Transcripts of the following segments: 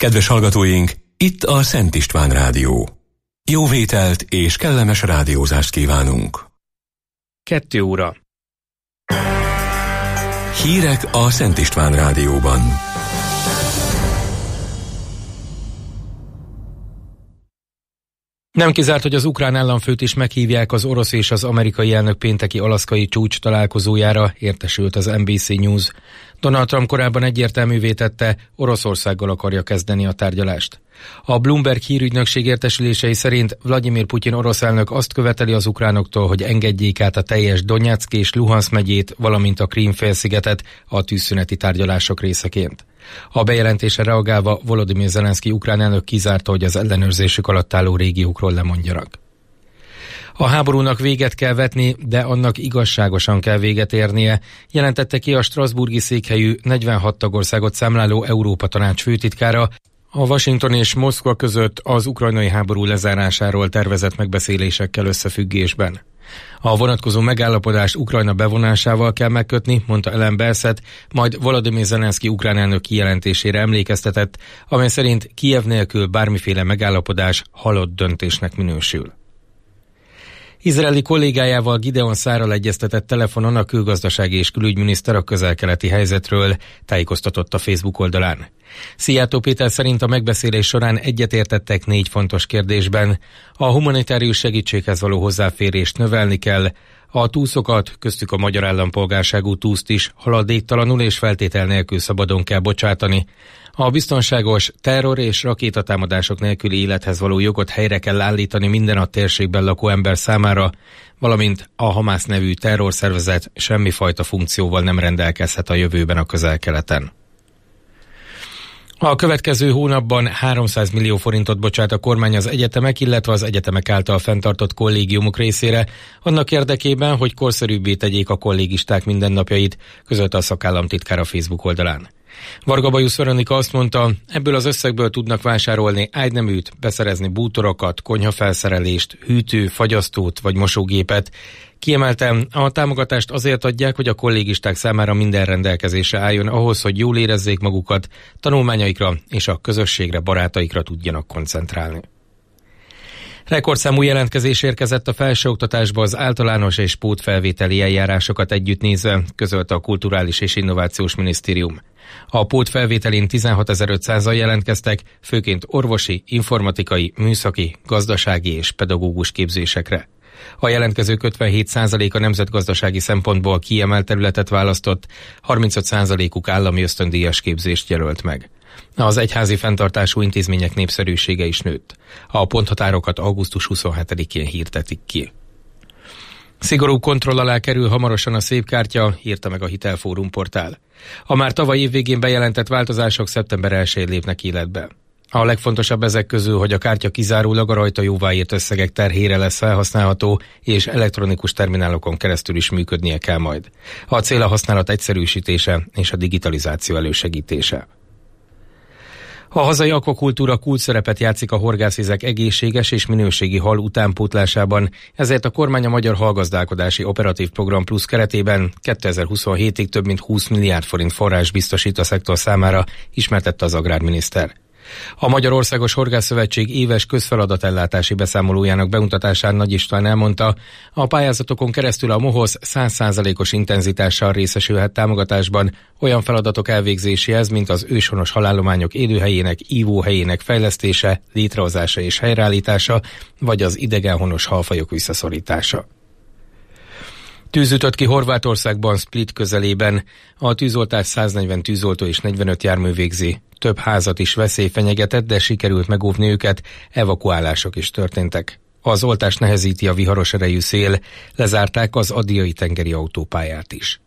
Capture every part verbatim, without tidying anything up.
Kedves hallgatóink, itt a Szent István Rádió. Jó vételt és kellemes rádiózást kívánunk. Kettő óra. Hírek a Szent István Rádióban. Nem kizárt, hogy az ukrán államfőt is meghívják az orosz és az amerikai elnök pénteki alaszkai csúcs találkozójára, értesült az en bé cé News. Donald Trump korábban egyértelművé tette, Oroszországgal akarja kezdeni a tárgyalást. A Bloomberg hírügynökség értesülései szerint Vladimir Putyin orosz elnök azt követeli az ukránoktól, hogy engedjék át a teljes Donyeck és Luhanszk megyét, valamint a Krím-félszigetet a tűzszüneti tárgyalások részeként. A bejelentésre reagálva Volodymyr Zelenszky ukrán elnök kizárta, hogy az ellenőrzésük alatt álló régiókról lemondjanak. A háborúnak véget kell vetni, de annak igazságosan kell véget érnie, jelentette ki a strasbourgi székhelyű negyvenhat tagországot számláló Európa Tanács főtitkára a Washington és Moszkva között az ukrajnai háború lezárásáról tervezett megbeszélésekkel összefüggésben. A vonatkozó megállapodást Ukrajna bevonásával kell megkötni, mondta Ellen Berset, majd Volodymyr Zelenszky ukrán elnök kijelentésére emlékeztetett, amely szerint Kijev nélkül bármiféle megállapodás halott döntésnek minősül. Izraeli kollégájával Gideon Szárral egyeztetett telefonon a külgazdasági és külügyminiszter a közel-keleti helyzetről, tájékoztatott a Facebook oldalán. Szijjártó Péter szerint a megbeszélés során egyetértettek négy fontos kérdésben. A humanitárius segítséghez való hozzáférést növelni kell, a túszokat, köztük a magyar állampolgárságú túszt is haladéktalanul és feltétel nélkül szabadon kell bocsátani. A biztonságos terror és rakétatámadások nélküli élethez való jogot helyre kell állítani minden a térségben lakó ember számára, valamint a Hamász nevű terrorszervezet semmifajta funkcióval nem rendelkezhet a jövőben a Közel-Keleten. A következő hónapban háromszáz millió forintot bocsát a kormány az egyetemek, illetve az egyetemek által fenntartott kollégiumok részére, annak érdekében, hogy korszerűbbé tegyék a kollégisták mindennapjait, közölte a szakállamtitkár a Facebook oldalán. Varga Bajusz Veronika azt mondta, ebből az összegből tudnak vásárolni ágyneműt, beszerezni bútorokat, konyhafelszerelést, hűtő, fagyasztót vagy mosógépet. Kiemeltem, a támogatást azért adják, hogy a kollégisták számára minden rendelkezésre álljon ahhoz, hogy jól érezzék magukat, tanulmányaikra és a közösségre, barátaikra tudjanak koncentrálni. Rekordszámú jelentkezés érkezett a felsőoktatásba az általános és pótfelvételi eljárásokat együtt nézve, közölte a Kulturális és Innovációs Minisztérium. A pótfelvételin tizenhatezer-ötszázan jelentkeztek, főként orvosi, informatikai, műszaki, gazdasági és pedagógus képzésekre. A jelentkezők ötvenhét százaléka nemzetgazdasági szempontból kiemelt területet választott, harmincöt százalékuk állami ösztöndíjas képzést jelölt meg. Az egyházi fenntartású intézmények népszerűsége is nőtt. A ponthatárokat augusztus huszonhetedikén hirdetik ki. Szigorú kontroll alá kerül hamarosan a szépkártya, írta meg a Hitelfórum portál. A már tavaly évvégén bejelentett változások szeptember elsején lépnek életbe. A legfontosabb ezek közül, hogy a kártya kizárólag a rajta jóváírt összegek terhére lesz felhasználható, és elektronikus terminálokon keresztül is működnie kell majd. A cél a használat egyszerűsítése és a digitalizáció elősegítése. A hazai akvakultúra kulcsszerepet játszik a horgászvizek egészséges és minőségi hal utánpótlásában, ezért a kormány a Magyar Halgazdálkodási Operatív Program Plusz keretében kétezer-huszonhétig több mint húsz milliárd forint forrás biztosít a szektor számára, ismertette az agrárminiszter. A Magyar Országos Horgászszövetség éves közfeladatellátási beszámolójának bemutatásán Nagy István elmondta, a pályázatokon keresztül a MOHOSZ száz százalékos intenzitással részesülhet támogatásban olyan feladatok elvégzéséhez, mint az őshonos halállományok élőhelyének, ívóhelyének fejlesztése, létrehozása és helyreállítása, vagy az idegenhonos halfajok visszaszorítása. Tűz ütött ki Horvátországban, Split közelében. A tűzoltás száznegyven tűzoltó és negyvenöt jármű végzi. Több házat is veszély fenyegetett, de sikerült megóvni őket, evakuálások is történtek. Az oltást nehezíti a viharos erejű szél, lezárták az Adriai tengeri autópályát is.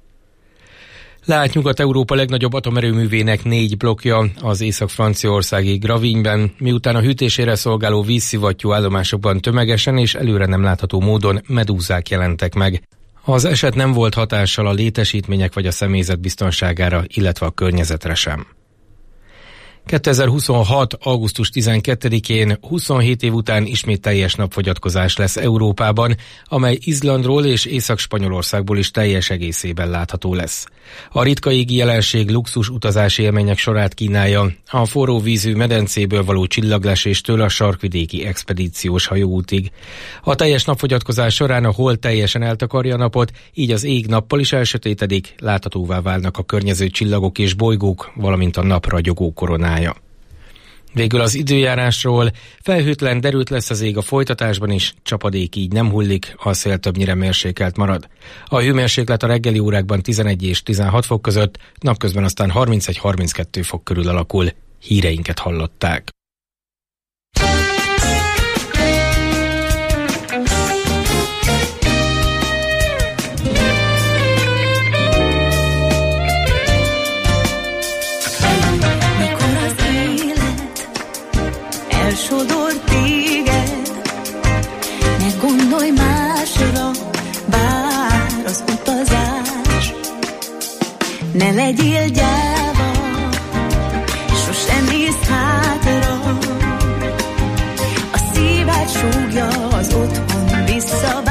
Leállt Nyugat-Európa legnagyobb atomerőművének négy blokkja az észak-franciaországi Gravigneben, miután a hűtésére szolgáló vízszivattyú állomásokban tömegesen és előre nem látható módon medúzák jelentek meg. Az eset nem volt hatással a létesítmények vagy a személyzet biztonságára, illetve a környezetre sem. kétezer-huszonhat. augusztus tizenkettedikén huszonhét év után ismét teljes napfogyatkozás lesz Európában, amely Izlandról és Észak-Spanyolországból is teljes egészében látható lesz. A ritka égi jelenség luxus utazási élmények sorát kínálja, a forró vízű medencéből való csillagleséstől a sarkvidéki expedíciós hajóútig. A teljes napfogyatkozás során a hold teljesen eltakarja a napot, így az ég nappal is elsötétedik, láthatóvá válnak a környező csillagok és bolygók, valamint a nap ragyogó koronája. Végül az időjárásról: felhőtlen, derült lesz az ég a folytatásban is, csapadék így nem hullik, a szél többnyire mérsékelt marad. A hőmérséklet a reggeli órákban tizenegy és tizenhat fok között, napközben aztán harmincegy-harminckettő fok körül alakul. Híreinket hallották. Elsodor téged, ne gondolj másra, bár az utazás. Ne legyél gyáva, sosem nézz hátra. A szíved súgja az otthon visszavár.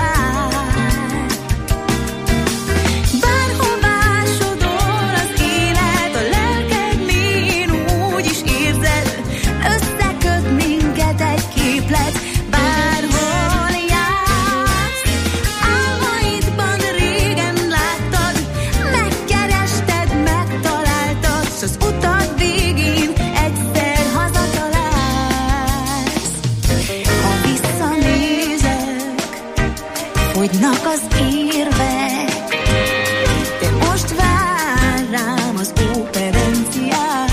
Bárhová sodor az élet, a lelked mélyén úgy is érzed, összeköt minket egy képlet. Bárhol jársz, álmaidban régen láttad, megkerested, megtaláltad, s az utad végén egyszer hazatalálsz. Ha visszanézek, fogynak az érvek, de most vár rám az operenciás.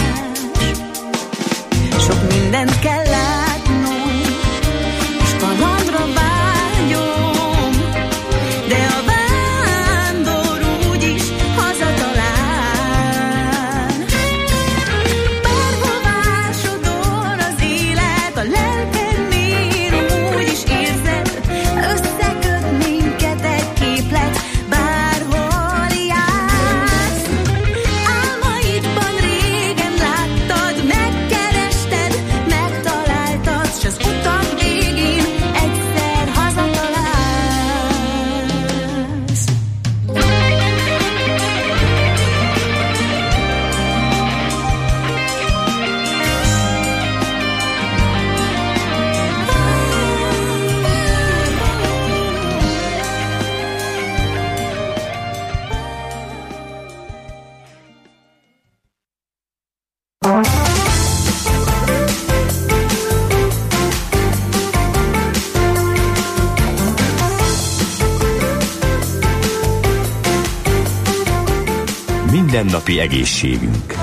Sok mindent kell látnom, és kalandra vágyom, de a vándor úgyis hazatalál. Bárhová sodor az élet, a lelked mélyén úgyis érzed, összeköt minket egy képlet. Bárhol jársz, álmaidban régen láttad, megkerested, megtaláltad, s az utak végén egyszer hazatalálsz. Mindennapi egészségünk.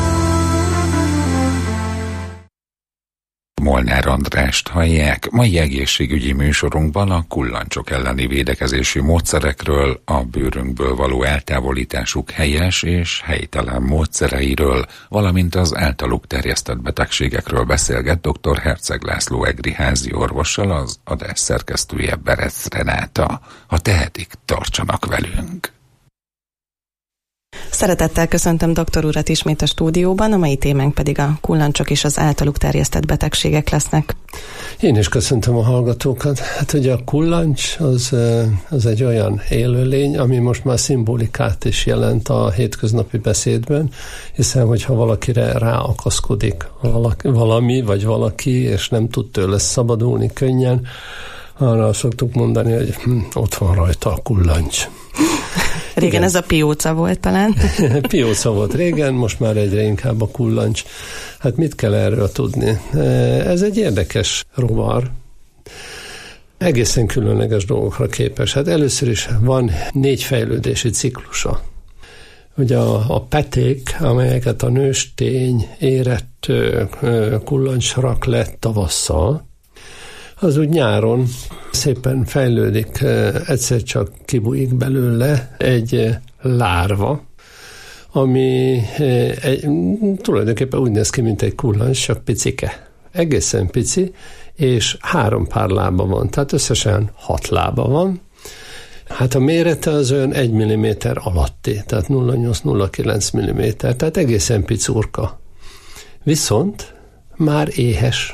Molnár Andrást hallják. Mai egészségügyi műsorunkban a kullancsok elleni védekezési módszerekről, a bőrünkből való eltávolításuk helyes és helytelen módszereiről, valamint az általuk terjesztett betegségekről beszélget dr. Herceg László egri házi orvossal, az adás szerkesztője Berec Renáta. Ha tehetik, tartsanak velünk! Szeretettel köszöntöm doktor urat ismét a stúdióban, a mai témánk pedig a kullancsok és az általuk terjesztett betegségek lesznek. Én is köszöntöm a hallgatókat. Hát ugye a kullancs az, az egy olyan élőlény, ami most már szimbolikát is jelent a hétköznapi beszédben, hiszen hogyha valakire ráakaszkodik valami vagy valaki, és nem tud tőle szabadulni könnyen, arra szoktuk mondani, hogy hm, ott van rajta a kullancs. Régen igen. Ez a pióca volt talán. Pióca volt régen, most már egyre inkább a kullancs. Hát mit kell erről tudni? Ez egy érdekes rovar. Egészen különleges dolgokra képes. Hát először is van négy fejlődési ciklusa. Ugye a, a peték, amelyeket a nőstény érett kullancs rak le tavasszal, az úgy nyáron szépen fejlődik, egyszer csak kibújik belőle egy lárva, ami egy, tulajdonképpen úgy néz ki, mint egy kullancs, csak picike. Egészen pici, és három pár lába van, tehát összesen hat lába van. Hát a mérete az olyan egy milliméter alatti, tehát nulla egész nyolc nulla kilenc milliméter, tehát egészen picurka. viszont már éhes.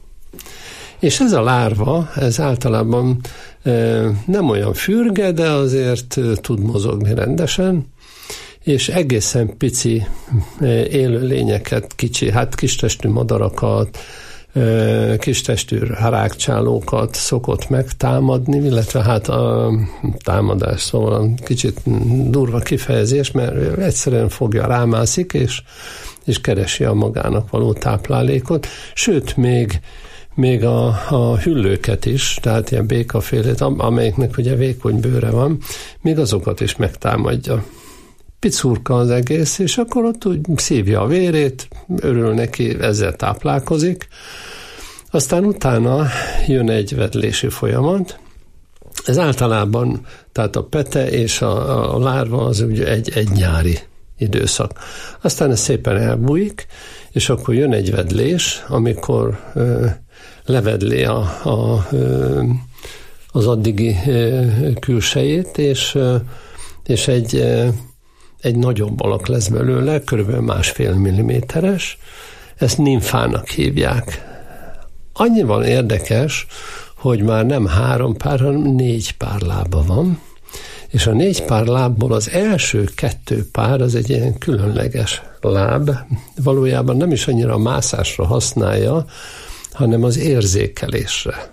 És ez a lárva, ez általában nem olyan fürge, de azért tud mozogni rendesen, és egészen pici élőlényeket, kicsi, hát kistestű madarakat, kistestű rágcsálókat szokott megtámadni, illetve hát a támadás, szóval kicsit durva kifejezés, mert egyszerűen fogja, rámászik, és, és keresi a magának való táplálékot, sőt, még még a, a hüllőket is, tehát ilyen békafélét, amelyiknek ugye vékony bőre van, még azokat is megtámadja. Picurka az egész, és akkor ott úgy szívja a vérét, örül neki, ezzel táplálkozik. Aztán utána jön egy vedlési folyamat. Ez általában, tehát a pete és a, a lárva az ugye egy, egy nyári időszak. Aztán ez szépen elbújik, és akkor jön egy vedlés, amikor ö, levedli a, a, ö, az addigi ö, külsejét, és, ö, és egy, ö, egy nagyobb alak lesz belőle, körülbelül másfél milliméteres. Ezt nimfának hívják. Annyival érdekes, hogy már nem három pár, hanem négy pár lába van, és a négy pár lábból az első kettő pár az egy ilyen különleges láb, valójában nem is annyira a mászásra használja, hanem az érzékelésre.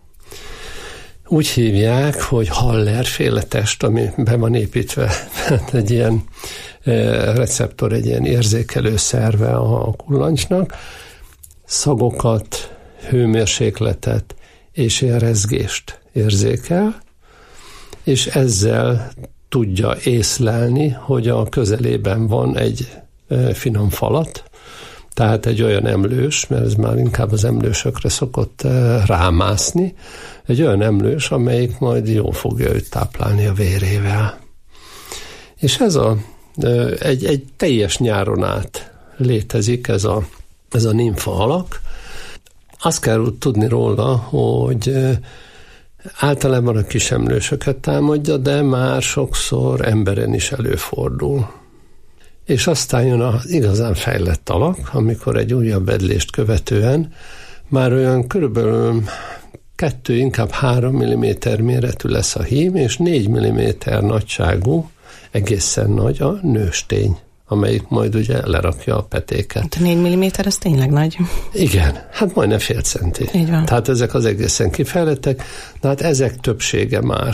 Úgy hívják, hogy Haller-féle test, ami be van építve, egy ilyen receptor, egy ilyen érzékelő szerve a kullancsnak, szagokat, hőmérsékletet és ilyen rezgést érzékel, és ezzel tudja észlelni, hogy a közelében van egy finom falat, tehát egy olyan emlős, mert ez már inkább az emlősökre szokott rámászni, egy olyan emlős, amelyik majd jól fogja őt táplálni a vérével. És ez a, egy, egy teljes nyáron át létezik ez a, ez a nimfa alak. Azt kell tudni róla, hogy általában a kis emlősöket támadja, de már sokszor emberen is előfordul. És aztán jön az igazán fejlett alak, amikor egy újabb vedlést követően már olyan körülbelül kettő, inkább három milliméter méretű lesz a hím, és négy milliméter nagyságú, egészen nagy a nőstény, amelyik majd ugye lerakja a petéket. Hát négy milliméter, az tényleg nagy. Igen, hát majdnem fél centi. Így van. Tehát ezek az egészen kifejlettek, de hát ezek többsége már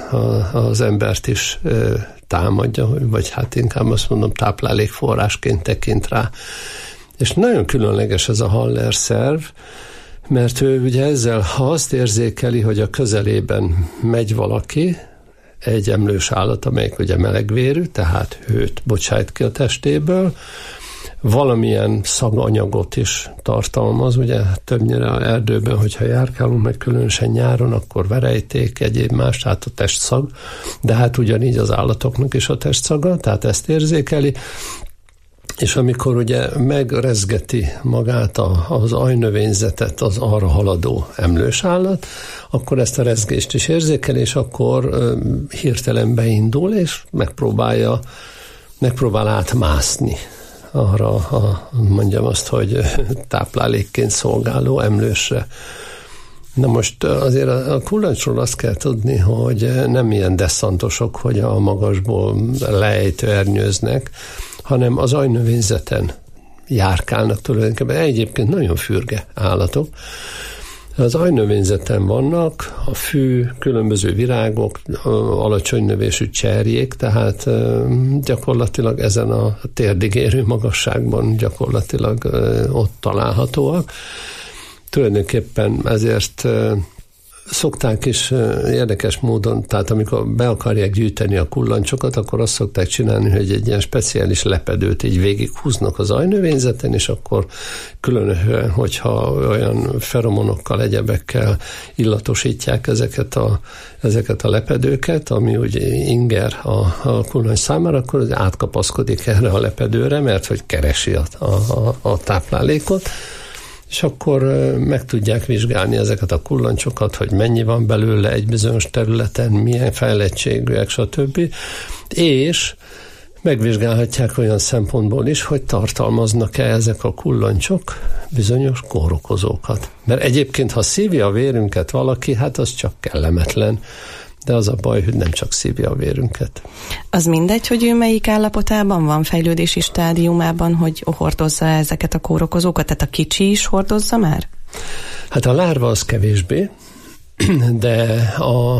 az embert is támadja, vagy hát inkább azt mondom táplálékforrásként tekint rá. És nagyon különleges ez a Haller szerv, mert ő ugye ezzel, ha azt érzékeli, hogy a közelében megy valaki, egy emlős állat, amelyik ugye melegvérű, tehát hőt bocsájt ki a testéből, valamilyen szaganyagot is tartalmaz, ugye többnyire az erdőben, hogyha járkálunk, meg különösen nyáron, akkor verejték, egyéb más, tehát a testszag, de hát ugyanígy az állatoknak is a testszaga, tehát ezt érzékeli, és amikor ugye megrezgeti magát a, az ajnövényzetet az arra haladó emlős állat, akkor ezt a rezgést is érzékeli, és akkor ö, hirtelen beindul, és megpróbálja, megpróbál átmászni arra, a, mondjam azt, hogy táplálékként szolgáló emlősre. Na most azért a kullancsról azt kell tudni, hogy nem ilyen desszantosok, hogy a magasból lejtvernyőznek, hanem az ajnövényzeten járkálnak tulajdonképpen. Egyébként nagyon fürge állatok. Az ajnövényzeten vannak a fű, különböző virágok, alacsony növésű cserjék, tehát gyakorlatilag ezen a térdig érő magasságban gyakorlatilag ott találhatóak. Tulajdonképpen ezért szokták is érdekes módon, tehát amikor be akarják gyűjteni a kullancsokat, akkor azt szokták csinálni, hogy egy ilyen speciális lepedőt így végighúznak az ajnövényzeten, és akkor különösen, hogyha olyan feromonokkal, egyebekkel illatosítják ezeket a, ezeket a lepedőket, ami ugye inger a, a kullancs számára, akkor az átkapaszkodik erre a lepedőre, mert hogy keresi a, a, a táplálékot, és akkor meg tudják vizsgálni ezeket a kullancsokat, hogy mennyi van belőle egy bizonyos területen, milyen fejlettségűek, stb. És megvizsgálhatják olyan szempontból is, hogy tartalmaznak-e ezek a kullancsok bizonyos kórokozókat. Mert egyébként, ha szívja a vérünket valaki, hát az csak kellemetlen. De az a baj, hogy nem csak szívja a vérünket. Az mindegy, hogy ő melyik állapotában van, fejlődési stádiumában, hogy hordozza ezeket a kórokozókat? Tehát a kicsi is hordozza már? Hát a lárva az kevésbé, de a,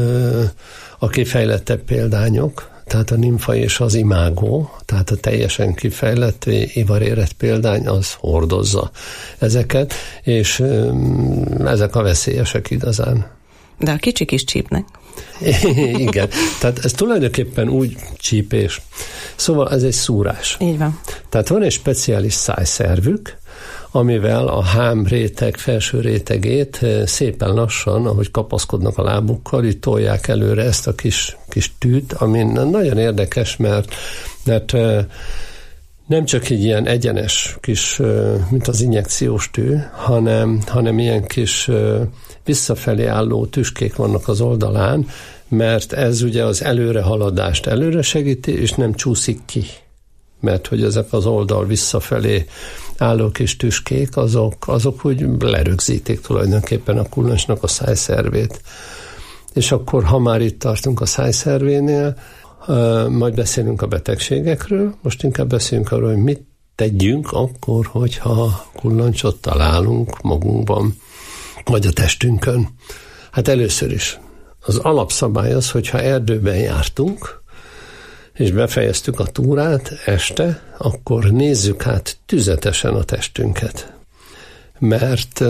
a kifejlettebb példányok, tehát a nimfa és az imágó, tehát a teljesen kifejlett, ivarérett példány, az hordozza ezeket, és ezek a veszélyesek igazán. De a kicsik is csípnek. Igen, tehát ez tulajdonképpen úgy csípés. Szóval ez egy szúrás. Így van. Tehát van egy speciális szájszervük, amivel a hám réteg felső rétegét szépen lassan, ahogy kapaszkodnak a lábukkal, így tolják előre ezt a kis, kis tűt, ami nagyon érdekes, mert, mert nem csak egy ilyen egyenes kis, mint az injekciós tű, hanem, hanem ilyen kis visszafelé álló tüskék vannak az oldalán, mert ez ugye az előrehaladást előre segíti, és nem csúszik ki. Mert hogy ezek az oldal visszafelé álló kis tüskék, azok, azok úgy lerögzítik tulajdonképpen a kullancsnak a szájszervét. És akkor, ha már itt tartunk a szájszervénél, majd beszélünk a betegségekről, most inkább beszélünk arról, hogy mit tegyünk akkor, hogyha kullancsot találunk magunkban, vagy a testünkön. Hát először is az alapszabály az, hogyha erdőben jártunk, és befejeztük a túrát este, akkor nézzük át tüzetesen a testünket. Mert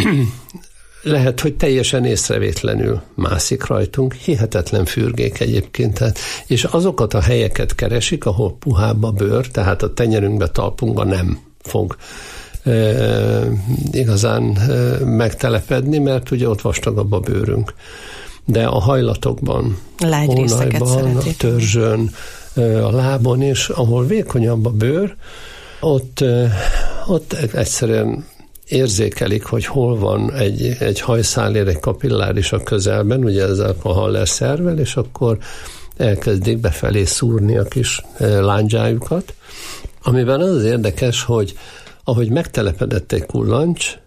lehet, hogy teljesen észrevétlenül mászik rajtunk, hihetetlen fürgék egyébként. Tehát, és azokat a helyeket keresik, ahol puhább a bőr, tehát a tenyerünkbe, talpunkba nem fog e, igazán e, megtelepedni, mert ugye ott vastagabb a bőrünk. De a hajlatokban, hónajban, a törzsön, a lábon is, ahol vékonyabb a bőr, ott, ott egyszerűen érzékelik, hogy hol van egy, egy hajszálér, egy kapilláris a közelben, ugye ezzel a Haller szervvel, és akkor elkezdik befelé szúrni a kis lándzsájukat, amiben az az érdekes, hogy ahogy megtelepedett egy kullancs,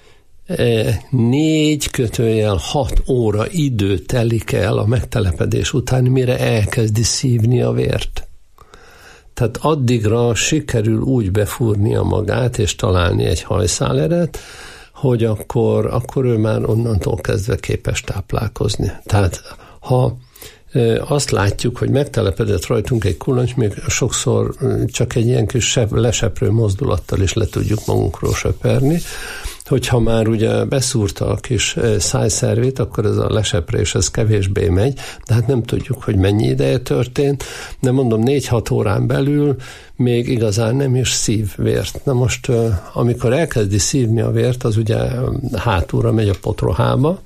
négy kötőjel hat óra idő telik el a megtelepedés után, mire elkezdi szívni a vért. Tehát addigra sikerül úgy befúrnia magát, és találni egy hajszáleret, hogy akkor, akkor ő már onnantól kezdve képes táplálkozni. Tehát ha azt látjuk, hogy megtelepedett rajtunk egy kullancs, még sokszor csak egy ilyen kis leseprő mozdulattal is le tudjuk magunkról söperni, hogyha már ugye beszúrta a kis szájszervét, akkor ez a leseprés ez kevésbé megy, de hát nem tudjuk, hogy mennyi ideje történt, de mondom, négy-hat órán belül még igazán nem is szív vért. Na most, amikor elkezdi szívni a vért, az ugye hátulra megy a potrohába,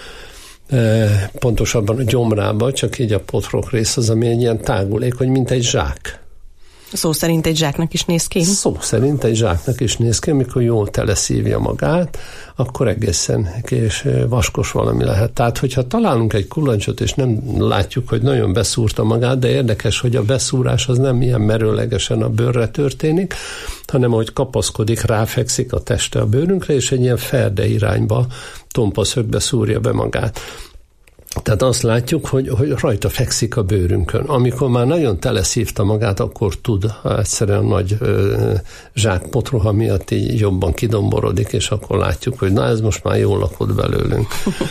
pontosabban a gyomrába, csak így a potrok rész az, ami egy ilyen tágulékony, mint egy zsák. Szó szerint egy zsáknak is néz ki? Szó szerint egy zsáknak is néz ki, amikor jól teleszívja magát, akkor egészen kés vaskos valami lehet. Tehát, hogyha találunk egy kullancsot, és nem látjuk, hogy nagyon beszúrta magát, de érdekes, hogy a beszúrás az nem ilyen merőlegesen a bőrre történik, hanem ahogy kapaszkodik, ráfekszik a teste a bőrünkre, és egy ilyen ferde irányba tompa szögbe szúrja be magát. Tehát azt látjuk, hogy, hogy rajta fekszik a bőrünkön. Amikor már nagyon teleszívta magát, akkor tud egyszerűen nagy ö, zsákpotroha miatt így jobban kidomborodik, és akkor látjuk, hogy na ez most már jól lakott belőlünk.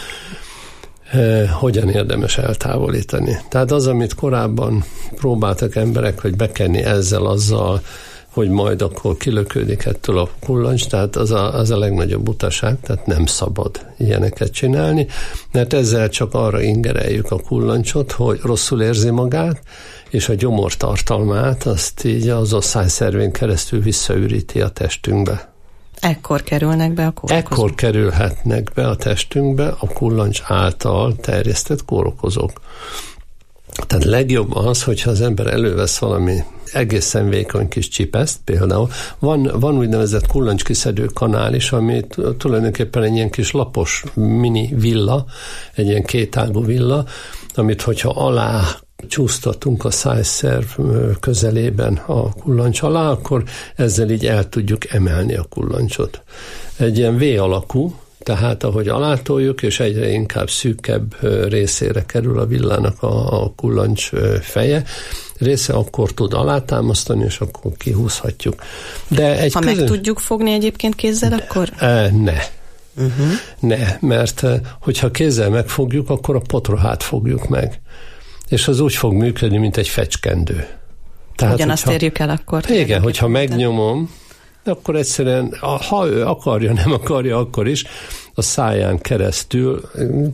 e, hogyan érdemes eltávolítani? Tehát az, amit korábban próbáltak emberek, hogy bekenni ezzel, azzal, hogy majd akkor kilökődik ettől a kullancs, tehát az a, az a legnagyobb utaság, tehát nem szabad ilyeneket csinálni, mert ezzel csak arra ingereljük a kullancsot, hogy rosszul érzi magát, és a gyomor tartalmát azt így az oszályszervén keresztül visszaüríti a testünkbe. Ekkor kerülnek be a kórokozók? Ekkor kerülhetnek be a testünkbe a kullancs által terjesztett kórokozók. Tehát legjobb az, hogyha az ember elővesz valami egészen vékony kis csipeszt, például. Van, van úgynevezett kullancs-kiszedő kanál is, ami tulajdonképpen egy ilyen kis lapos mini villa, egy ilyen kétágú villa, amit hogyha alá csúsztatunk a szájszerv közelében a kullancs alá, akkor ezzel így el tudjuk emelni a kullancsot. Egy ilyen V alakú, tehát ahogy alátoljuk, és egyre inkább szűkebb részére kerül a villának a, a kullancs feje, része akkor tud alátámasztani, és akkor kihúzhatjuk. De egy ha közön... meg tudjuk fogni egyébként kézzel, de, akkor? E, ne. Uh-huh. Ne, mert hogyha kézzel megfogjuk, akkor a potrohát fogjuk meg. És az úgy fog működni, mint egy fecskendő. Tehát, ugyanazt hogyha, érjük el akkor. Igen, hogyha megnyomom, akkor egyszerűen, ha ő akarja, nem akarja, akkor is a száján keresztül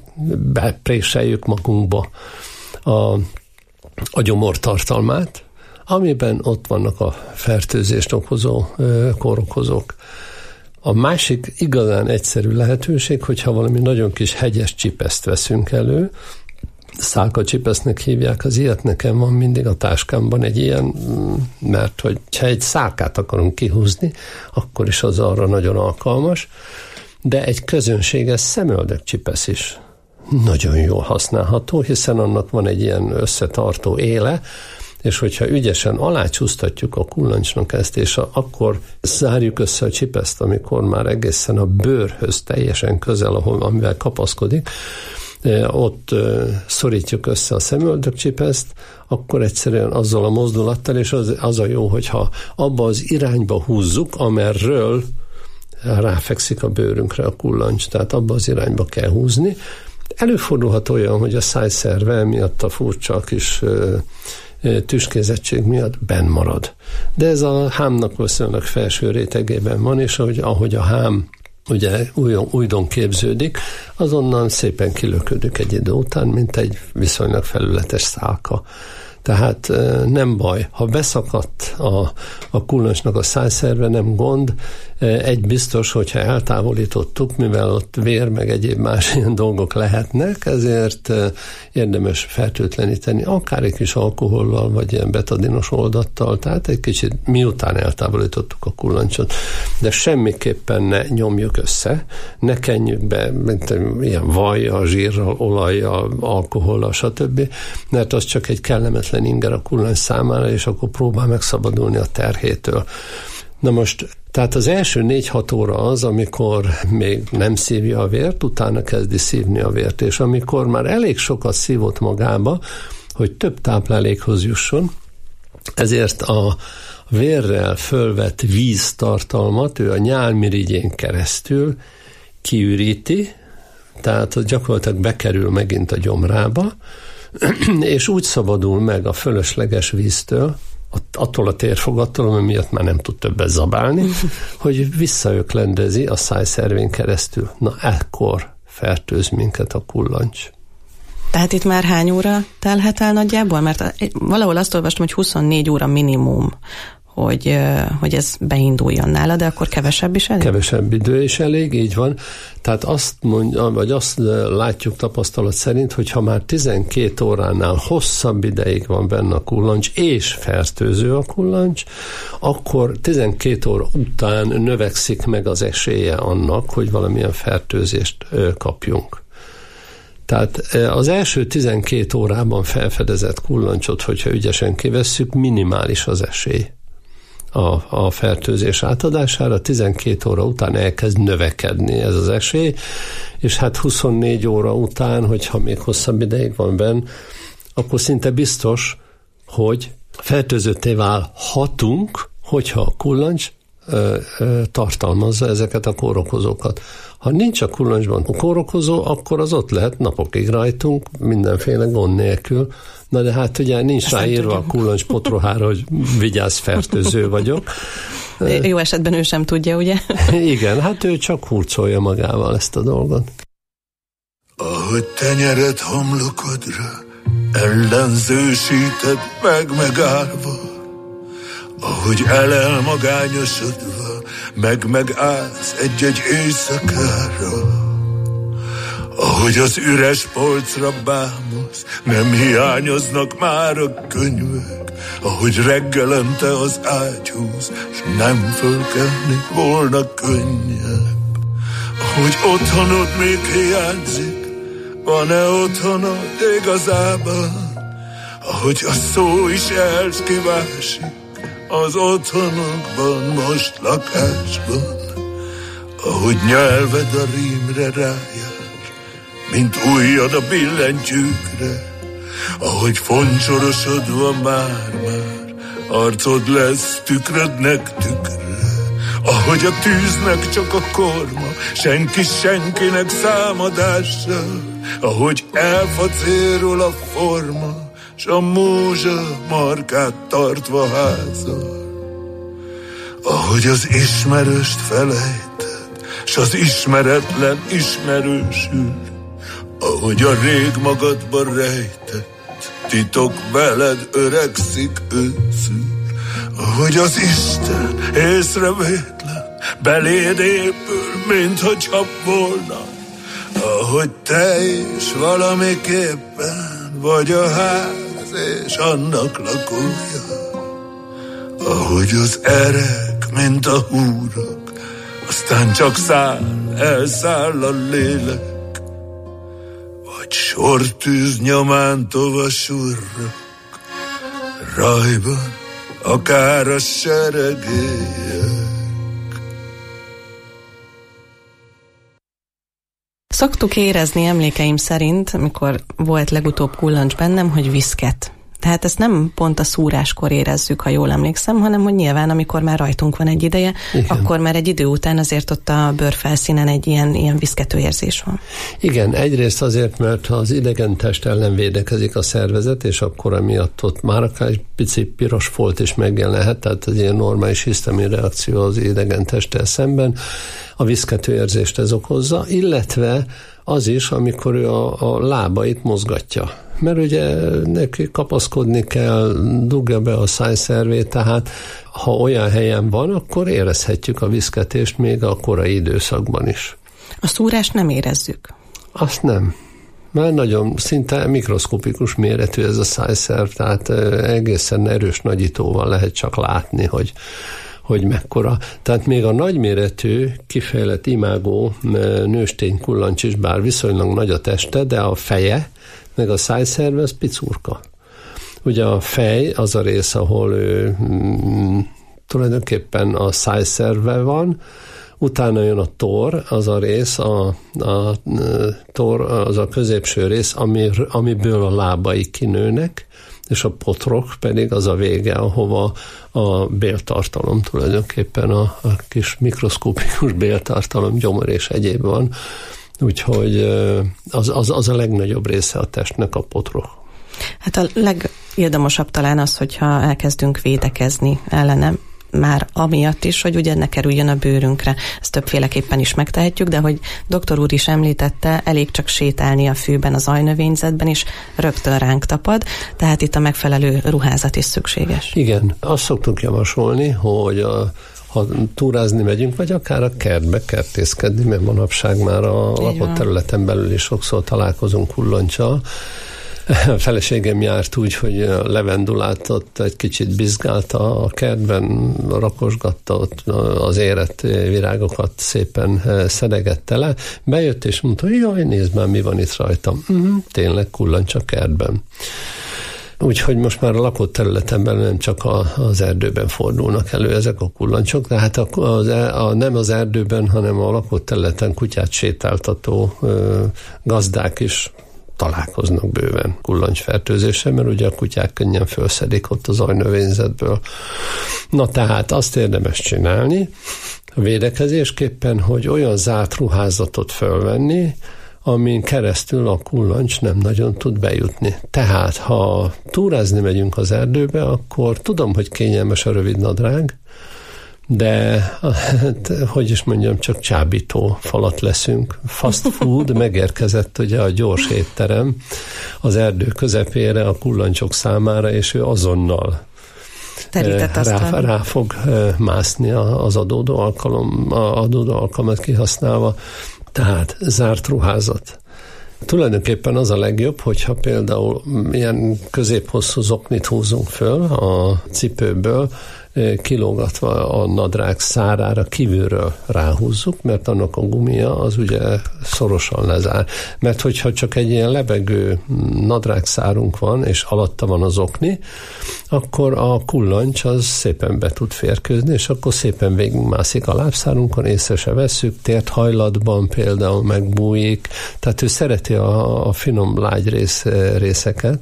bepréseljük magunkba a, a gyomortartalmát, amiben ott vannak a fertőzést okozó kórokozók. A másik igazán egyszerű lehetőség, hogyha valami nagyon kis hegyes csipeszt veszünk elő, szálkacsipesznek hívják, az ilyet nekem van mindig a táskámban egy ilyen, mert hogy ha egy szálkát akarunk kihúzni, akkor is az arra nagyon alkalmas, de egy közönséges szemöldökcsipesz is nagyon jól használható, hiszen annak van egy ilyen összetartó éle, és hogyha ügyesen alácsúsztatjuk a kullancsnak ezt, és a, akkor zárjuk össze a csipeszt, amikor már egészen a bőrhöz teljesen közel, ahol, amivel kapaszkodik, ott szorítjuk össze a szemöldökcsipeszt, akkor egyszerűen azzal a mozdulattal, és az, az a jó, hogyha abba az irányba húzzuk, amerről ráfekszik a bőrünkre a kullancs, tehát abba az irányba kell húzni. Előfordulhat olyan, hogy a szájszerve miatt a furcsa kis tüskézettség miatt benn marad. De ez a hámnak viszonylag felső rétegében van, és ahogy, ahogy a hám ugye újon, újdon képződik, azonnan szépen kilöködik egy idő után, mint egy viszonylag felületes szálka. Tehát nem baj, ha beszakadt a, a kullancsnak a szájszerve, nem gond. Egy biztos, hogyha eltávolítottuk, mivel ott vér meg egyéb más ilyen dolgok lehetnek, ezért érdemes fertőtleníteni, akár egy kis alkohollal, vagy ilyen betadinos oldattal, tehát egy kicsit miután eltávolítottuk a kullancsot. De semmiképpen ne nyomjuk össze, ne kenjük be, mint ilyen vajjal, zsírral, olajjal, alkohollal, stb., mert az csak egy kellemetlen inger a kullancs számára, és akkor próbál megszabadulni a terhétől. Na most, tehát az első négy-hat óra az, amikor még nem szívja a vért, utána kezdi szívni a vért, és amikor már elég sokat szívott magába, hogy több táplálékhoz jusson, ezért a vérrel fölvett víztartalmat ő a nyálmirigyén keresztül kiüríti, tehát az gyakorlatilag bekerül megint a gyomrába, és úgy szabadul meg a fölösleges víztől, attól a térfogattól, ami miatt már nem tud többet zabálni, hogy visszaöklendezi a szájszervén keresztül. Na, ekkor fertőz minket a kullancs. Tehát itt már hány óra telhet el nagyjából? Mert valahol azt olvastam, hogy huszonnégy óra minimum, hogy, hogy ez beinduljon nála, de akkor kevesebb is elég? Kevesebb idő is elég, így van. Tehát azt mondja, vagy azt látjuk tapasztalat szerint, hogy ha már tizenkét óránál hosszabb ideig van benne a kullancs, és fertőző a kullancs, akkor tizenkét óra után növekszik meg az esélye annak, hogy valamilyen fertőzést kapjunk. Tehát az első tizenkét órában felfedezett kullancsot, hogyha ügyesen kivesszük, minimális az esély a, a fertőzés átadására, tizenkét óra után elkezd növekedni ez az esély, és hát huszonnégy óra után, hogyha még hosszabb ideig van benn, akkor szinte biztos, hogy fertőzötté válhatunk, hogyha a kullancs ö, ö, tartalmazza ezeket a kórokozókat. Ha nincs a kullancsban kórokozó, akkor az ott lehet napokig rajtunk, mindenféle gond nélkül. Na de hát ugye nincs Ezt ráírva a kullancs potrohára, hogy vigyázz, fertőző vagyok. Jó esetben ő sem tudja, ugye? Igen, hát ő csak hurcolja magával ezt a dolgot. Ahogy tenyered homlokodra, ellenzősíted meg megállva, ahogy elel magányosodva, meg megállsz egy-egy éjszakára, ahogy az üres polcra bámulsz, nem hiányoznak már a könyvek, ahogy reggelente az ágyhúz, s nem fölkelni volna könnyebb, ahogy otthonod még hiányzik, van-e otthonod igazában, ahogy a szó is elskivásik az otthonokban, most lakásban, ahogy nyelved a rímre rájár, mint ujjad a billentyűkre, ahogy foncsorosodva már-már arcod lesz tükrödnek tükre, ahogy a tűznek csak a korma, senki senkinek számadással, ahogy elfacérol a forma, s a múzsa markát tartva házol, ahogy az ismerőst felejted, s az ismeretlen ismerősül, ahogy a rég magadban rejtett titok veled öregszik őszül, ahogy az Isten észrevétlen beléd épül, minthogyha volna, ahogy te is valamiképpen vagy a ház és annak lakója, ahogy az erek, mint a húrok, aztán csak száll, elszáll a lélek, vagy sortűz nyomán tova surrok, rajban akár a seregélyek. Szoktuk érezni emlékeim szerint, amikor volt legutóbb kullancs bennem, hogy viszket. Tehát ezt nem pont a szúráskor érezzük, ha jól emlékszem, hanem hogy nyilván, amikor már rajtunk van egy ideje, igen, akkor már egy idő után azért ott a bőrfelszínen egy ilyen, ilyen viszkető érzés van. Igen, egyrészt azért, mert ha az idegen test ellen védekezik a szervezet, és akkor emiatt ott már akár egy pici piros folt is megjelenhet, tehát ez ilyen normális hisztamin reakció az idegen testtel szemben, a viszkető érzést ez okozza, illetve az is, amikor ő a, a lábait mozgatja. Mert ugye neki kapaszkodni kell, dugja be a szájszervét, tehát ha olyan helyen van, akkor érezhetjük a viszketést még a korai időszakban is. A szúrást nem érezzük? Azt nem. Már nagyon szinte mikroszkopikus méretű ez a szájszerv, tehát egészen erős nagyítóval lehet csak látni, hogy hogy mekkora. Tehát még a nagyméretű, kifejlett imágó nőstény kullancs is, bár viszonylag nagy a teste, de a feje, meg a szájszerve, az picurka. Ugye a fej az a rész, ahol ő mm, tulajdonképpen a szájszerve van, utána jön a tor, az a rész, a, a, a tor, az a középső rész, ami, amiből a lábai kinőnek, és a potrok pedig az a vége, ahova a béltartalom tulajdonképpen a, a kis mikroszkopikus béltartalom, gyomor és egyéb van. Úgyhogy az, az, az a legnagyobb része a testnek a potrok. Hát a legérdemosabb talán az, hogyha elkezdünk védekezni ellenem, már amiatt is, hogy ugye ne kerüljön a bőrünkre. Ezt többféleképpen is megtehetjük, de hogy doktor úr is említette, elég csak sétálni a fűben, az ajnövényzetben is, rögtön ránk tapad, tehát itt a megfelelő ruházat is szükséges. Igen, azt szoktuk javasolni, hogy a ha túrázni megyünk, vagy akár a kertbe kertészkedni, mert manapság már a lakott területen belül is sokszor találkozunk kullancsal. A feleségem járt úgy, hogy a levendulát ott egy kicsit bizgálta a kertben, rakosgatta ott az érett virágokat, szépen szedegette le. Bejött és mondta, hogy jaj, nézd már, mi van itt rajtam. Uh-huh, tényleg kullancs a kertben. Úgyhogy most már a lakott területen belül nem csak a, az erdőben fordulnak elő ezek a kullancsok, de hát a, a, a, nem az erdőben, hanem a lakott területen kutyát sétáltató ö, gazdák is találkoznak bőven kullancsfertőzéssel, mert ugye a kutyák könnyen felszedik ott az ajnövényzetből. Na tehát azt érdemes csinálni, a védekezésképpen, hogy olyan zárt ruházatot fölvenni, amin keresztül a kullancs nem nagyon tud bejutni. Tehát, ha túrázni megyünk az erdőbe, akkor tudom, hogy kényelmes a rövid nadrág, de, hogy is mondjam, csak csábító falat leszünk. Fast food, megérkezett ugye a gyors étterem az erdő közepére a kullancsok számára, és ő azonnal rá, rá fog mászni az adódó alkalom, az adódó alkalmat kihasználva. Tehát zárt ruházat. Tulajdonképpen az a legjobb, hogyha például ilyen középhosszú zoknit húzunk föl a cipőből, kilógatva a nadrág szárára kívülről ráhúzzuk, mert annak a gumia az ugye szorosan lezár. Mert hogyha csak egy ilyen lebegő nadrágszárunk van, és alatta van az okni, akkor a kullancs az szépen be tud férkőzni, és akkor szépen végigmászik a lábszárunkon, észre se vesszük, tért hajlatban például megbújik, tehát ő szereti a, a finom lágy rész, részeket,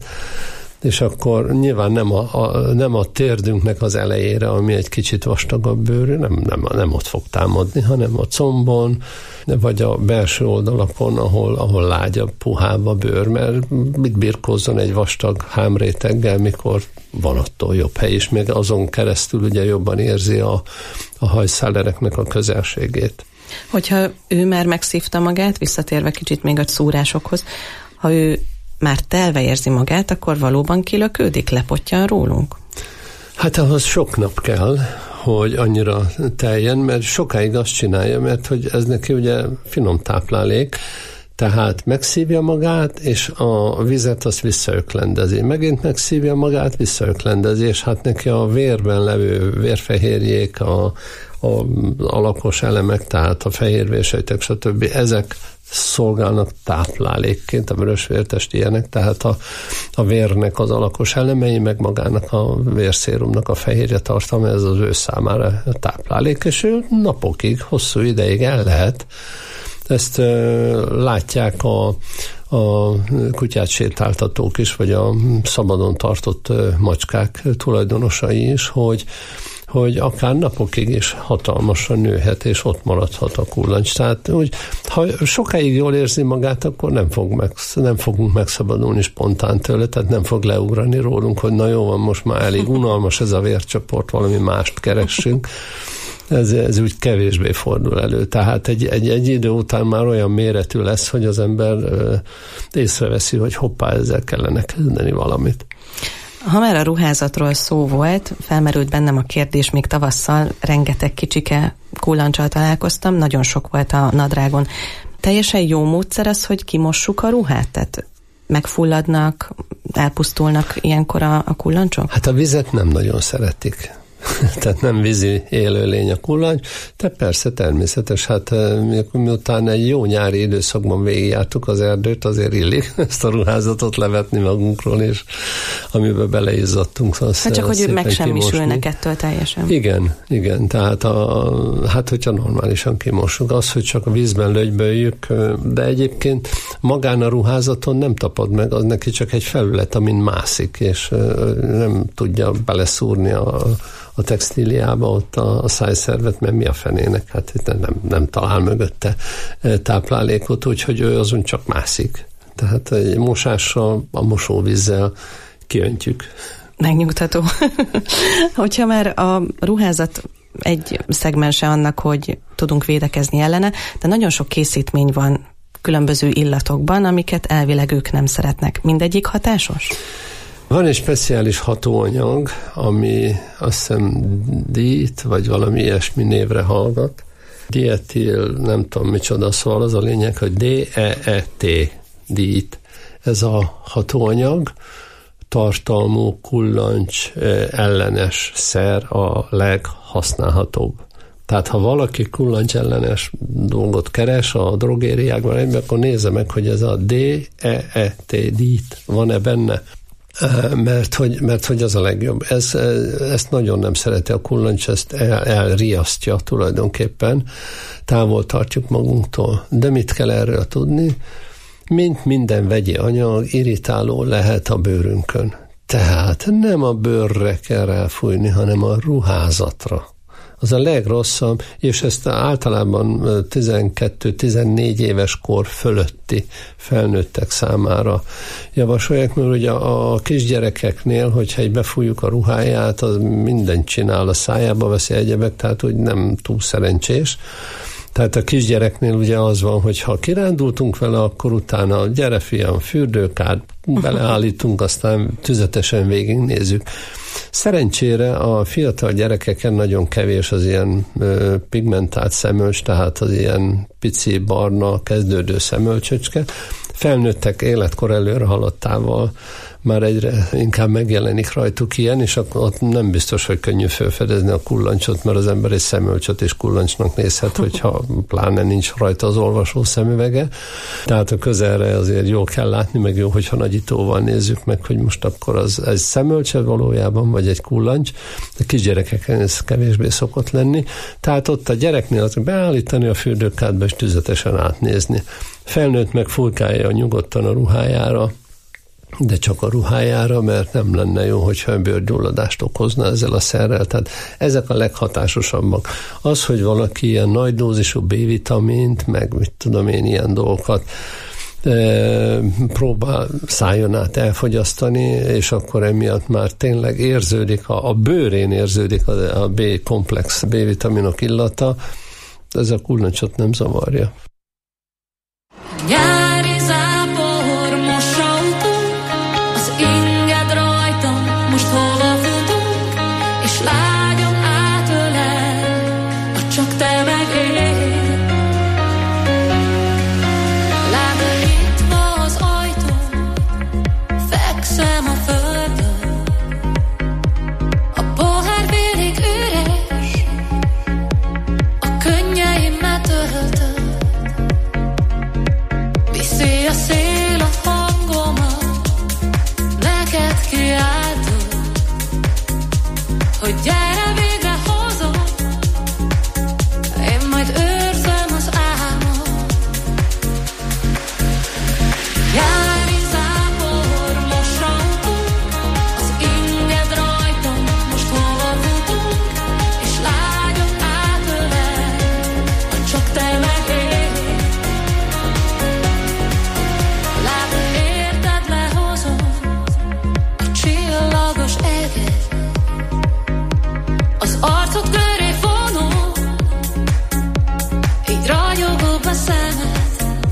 és akkor nyilván nem a, a, nem a térdünknek az elejére, ami egy kicsit vastagabb bőrű, nem, nem, nem ott fog támadni, hanem a combon, vagy a belső oldalakon, ahol, ahol lágyabb, puhább a bőr, mert mit birkózzon egy vastag hámréteggel, mikor van attól jobb hely, és még azon keresztül ugye jobban érzi a, a hajszálereknek a közelségét. Hogyha ő már megszívta magát, visszatérve kicsit még a szúrásokhoz, ha ő már telve érzi magát, akkor valóban kilökődik, lepottyan rólunk? Hát ahhoz sok nap kell, hogy annyira teljen, mert sokáig azt csinálja, mert hogy ez neki ugye finom táplálék, tehát megszívja magát, és a vizet azt visszaöklendezi. Megint megszívja magát, visszaöklendezi, és hát neki a vérben levő vérfehérjék, a, a alapos elemek, tehát a fehérvérsejtek, stb. Ezek szolgálnak táplálékként, a vörösvértest ilyenek, tehát a, a vérnek az alakos elemei, meg magának a vérszérumnak a fehérje tartalma, ez az ő számára táplálék, és ő napokig, hosszú ideig el lehet. Ezt uh, látják a, a kutyát sétáltatók is, vagy a szabadon tartott uh, macskák tulajdonosai is, hogy hogy akár napokig is hatalmasan nőhet, és ott maradhat a kullancs. Tehát úgy, ha sokáig jól érzi magát, akkor nem, fog meg, nem fogunk megszabadulni spontán tőle, tehát nem fog leugrani rólunk, hogy na jó van, most már elég unalmas ez a vércsoport, valami mást keressünk. Ez, ez úgy kevésbé fordul elő. Tehát egy, egy, egy idő után már olyan méretű lesz, hogy az ember ö, észreveszi, hogy hoppá, ezzel kellene kezdeni valamit. Ha már a ruházatról szó volt, felmerült bennem a kérdés, még tavasszal rengeteg kicsike kullancsal találkoztam, nagyon sok volt a nadrágon. Teljesen jó módszer az, hogy kimossuk a ruhát? Tehát megfulladnak, elpusztulnak ilyenkor a, a kullancsok? Hát a vizet nem nagyon szeretik. Tehát nem vízi élőlény a kullancs, de persze természetes, hát miután egy jó nyári időszakban végigjártuk az erdőt, azért illik ezt a ruházatot levetni magunkról, és amiben beleizzadtunk. Hát csak, hogy ők meg sem misülnek ettől teljesen. Igen, igen, tehát a, hát hogyha normálisan kimossuk, az, hogy csak a vízben lögyböljük, de egyébként magán a ruházaton nem tapad meg, az neki csak egy felület, amin mászik, és nem tudja beleszúrni a a textíliába ott a, a szájszervet, mert mi a fenének, hát itt nem, nem talál mögötte táplálékot, úgyhogy ő azon csak mászik. Tehát egy mosással, a mosóvízzel kiöntjük. Megnyugtató. Hogyha már a ruházat egy szegmense annak, hogy tudunk védekezni ellene, de nagyon sok készítmény van különböző illatokban, amiket elvileg ők nem szeretnek. Mindegyik hatásos? Van egy speciális hatóanyag, ami azt hiszem dít, vagy valami ilyesmi névre hallgat. Dietil, nem tudom micsoda, szóval az a lényeg, hogy D E E T, dít. Ez a hatóanyag, tartalmú kullancs ellenes szer a leghasználhatóbb. Tehát ha valaki kullancs ellenes dolgot keres a drogériákban egyben, akkor nézze meg, hogy ez a D E E T, dít, van-e benne. Mert hogy, mert hogy az a legjobb. Ez, ezt nagyon nem szereti a kullancs, ezt el, elriasztja tulajdonképpen, távol tartjuk magunktól. De mit kell erről tudni? Mint minden vegyi anyag, irritáló lehet a bőrünkön. Tehát nem a bőrre kell ráfújni, hanem a ruházatra. Az a legrosszabb, és ezt általában tizenkettő-tizennégy éves kor fölötti felnőttek számára javasolják, mert ugye a kisgyerekeknél, hogyha egy befújjuk a ruháját, az mindent csinál, a szájába veszi egyebek, tehát úgy nem túl szerencsés. Tehát a kisgyereknél ugye az van, hogy ha kirándultunk vele, akkor utána gyere fiam, fürdőkád, beleállítunk, aztán tüzetesen végignézzük. Szerencsére a fiatal gyerekeken nagyon kevés az ilyen ö, pigmentált szemölcs, tehát az ilyen pici barna kezdődő szemölcsöcske. felnőttek életkor előre haladtával már egyre inkább megjelenik rajtuk ilyen, és akkor ott nem biztos, hogy könnyű felfedezni a kullancsot, mert az ember egy szemölcsöt és kullancsnak nézhet, hogyha pláne nincs rajta az olvasó szemüvege. Tehát a közelre azért jól kell látni, meg jó, hogyha nagyítóval nézzük meg, hogy most akkor az egy szemölcse valójában, vagy egy kullancs. A kisgyerekeken ez kevésbé szokott lenni. Tehát ott a gyereknél beállítani a fürdőkádba és tüzetesen átnézni. Felnőtt meg furkálja nyugodtan a ruhájára, de csak a ruhájára, mert nem lenne jó, hogyha bőrgyulladást okozna ezzel a szerrel. Tehát ezek a leghatásosabbak. Az, hogy valaki ilyen nagy dózisú B-vitamint, meg mit tudom én, ilyen dolgokat e, próbál szájon át elfogyasztani, és akkor emiatt már tényleg érződik, a, a bőrén érződik a, a B-komplex B-vitaminok illata, ez a kullancsot nem zavarja. Nyári zápor mosautunk, az inged rajtam, most hova futunk, és lágyan átölel, ha csak te meg én. Lábad nyitva az ajtón, fekszem a földön, a pohár félig üres, a könnyeimmel töltöm. Viszi a szél a hangomat, neked kiáltom, hogy gyere végre hozzám, én majd őrzöm az álmot. Nyári zápor mosautunk, az inged rajtam, most hova futunk, és lágyan átölel, ha csak te meg én. Látom, érted, lehozom a csillagos eget, az arcod köré vonom, így ragyogok a szemed.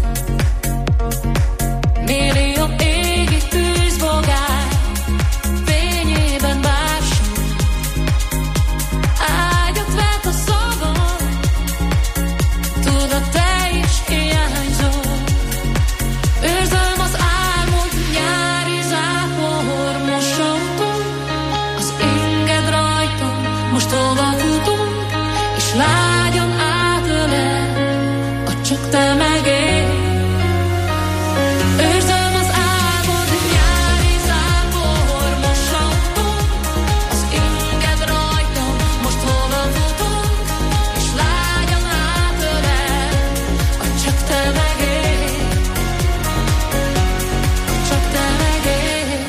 Millió égi tűzbogár fényében bársony, ágyat vet a szavam, tudod, te is hiányzol. Őrzöm az álmod, nyári zápor mosautunk, az inged rajtam, most hova futunk, és lágyan átölel, ha csak te meg én. Őrzöm az álmod, nyári zápor mosautunk, az inged rajtam, most hova futunk, és lágyan átölel, ha csak te meg én. Csak te meg én,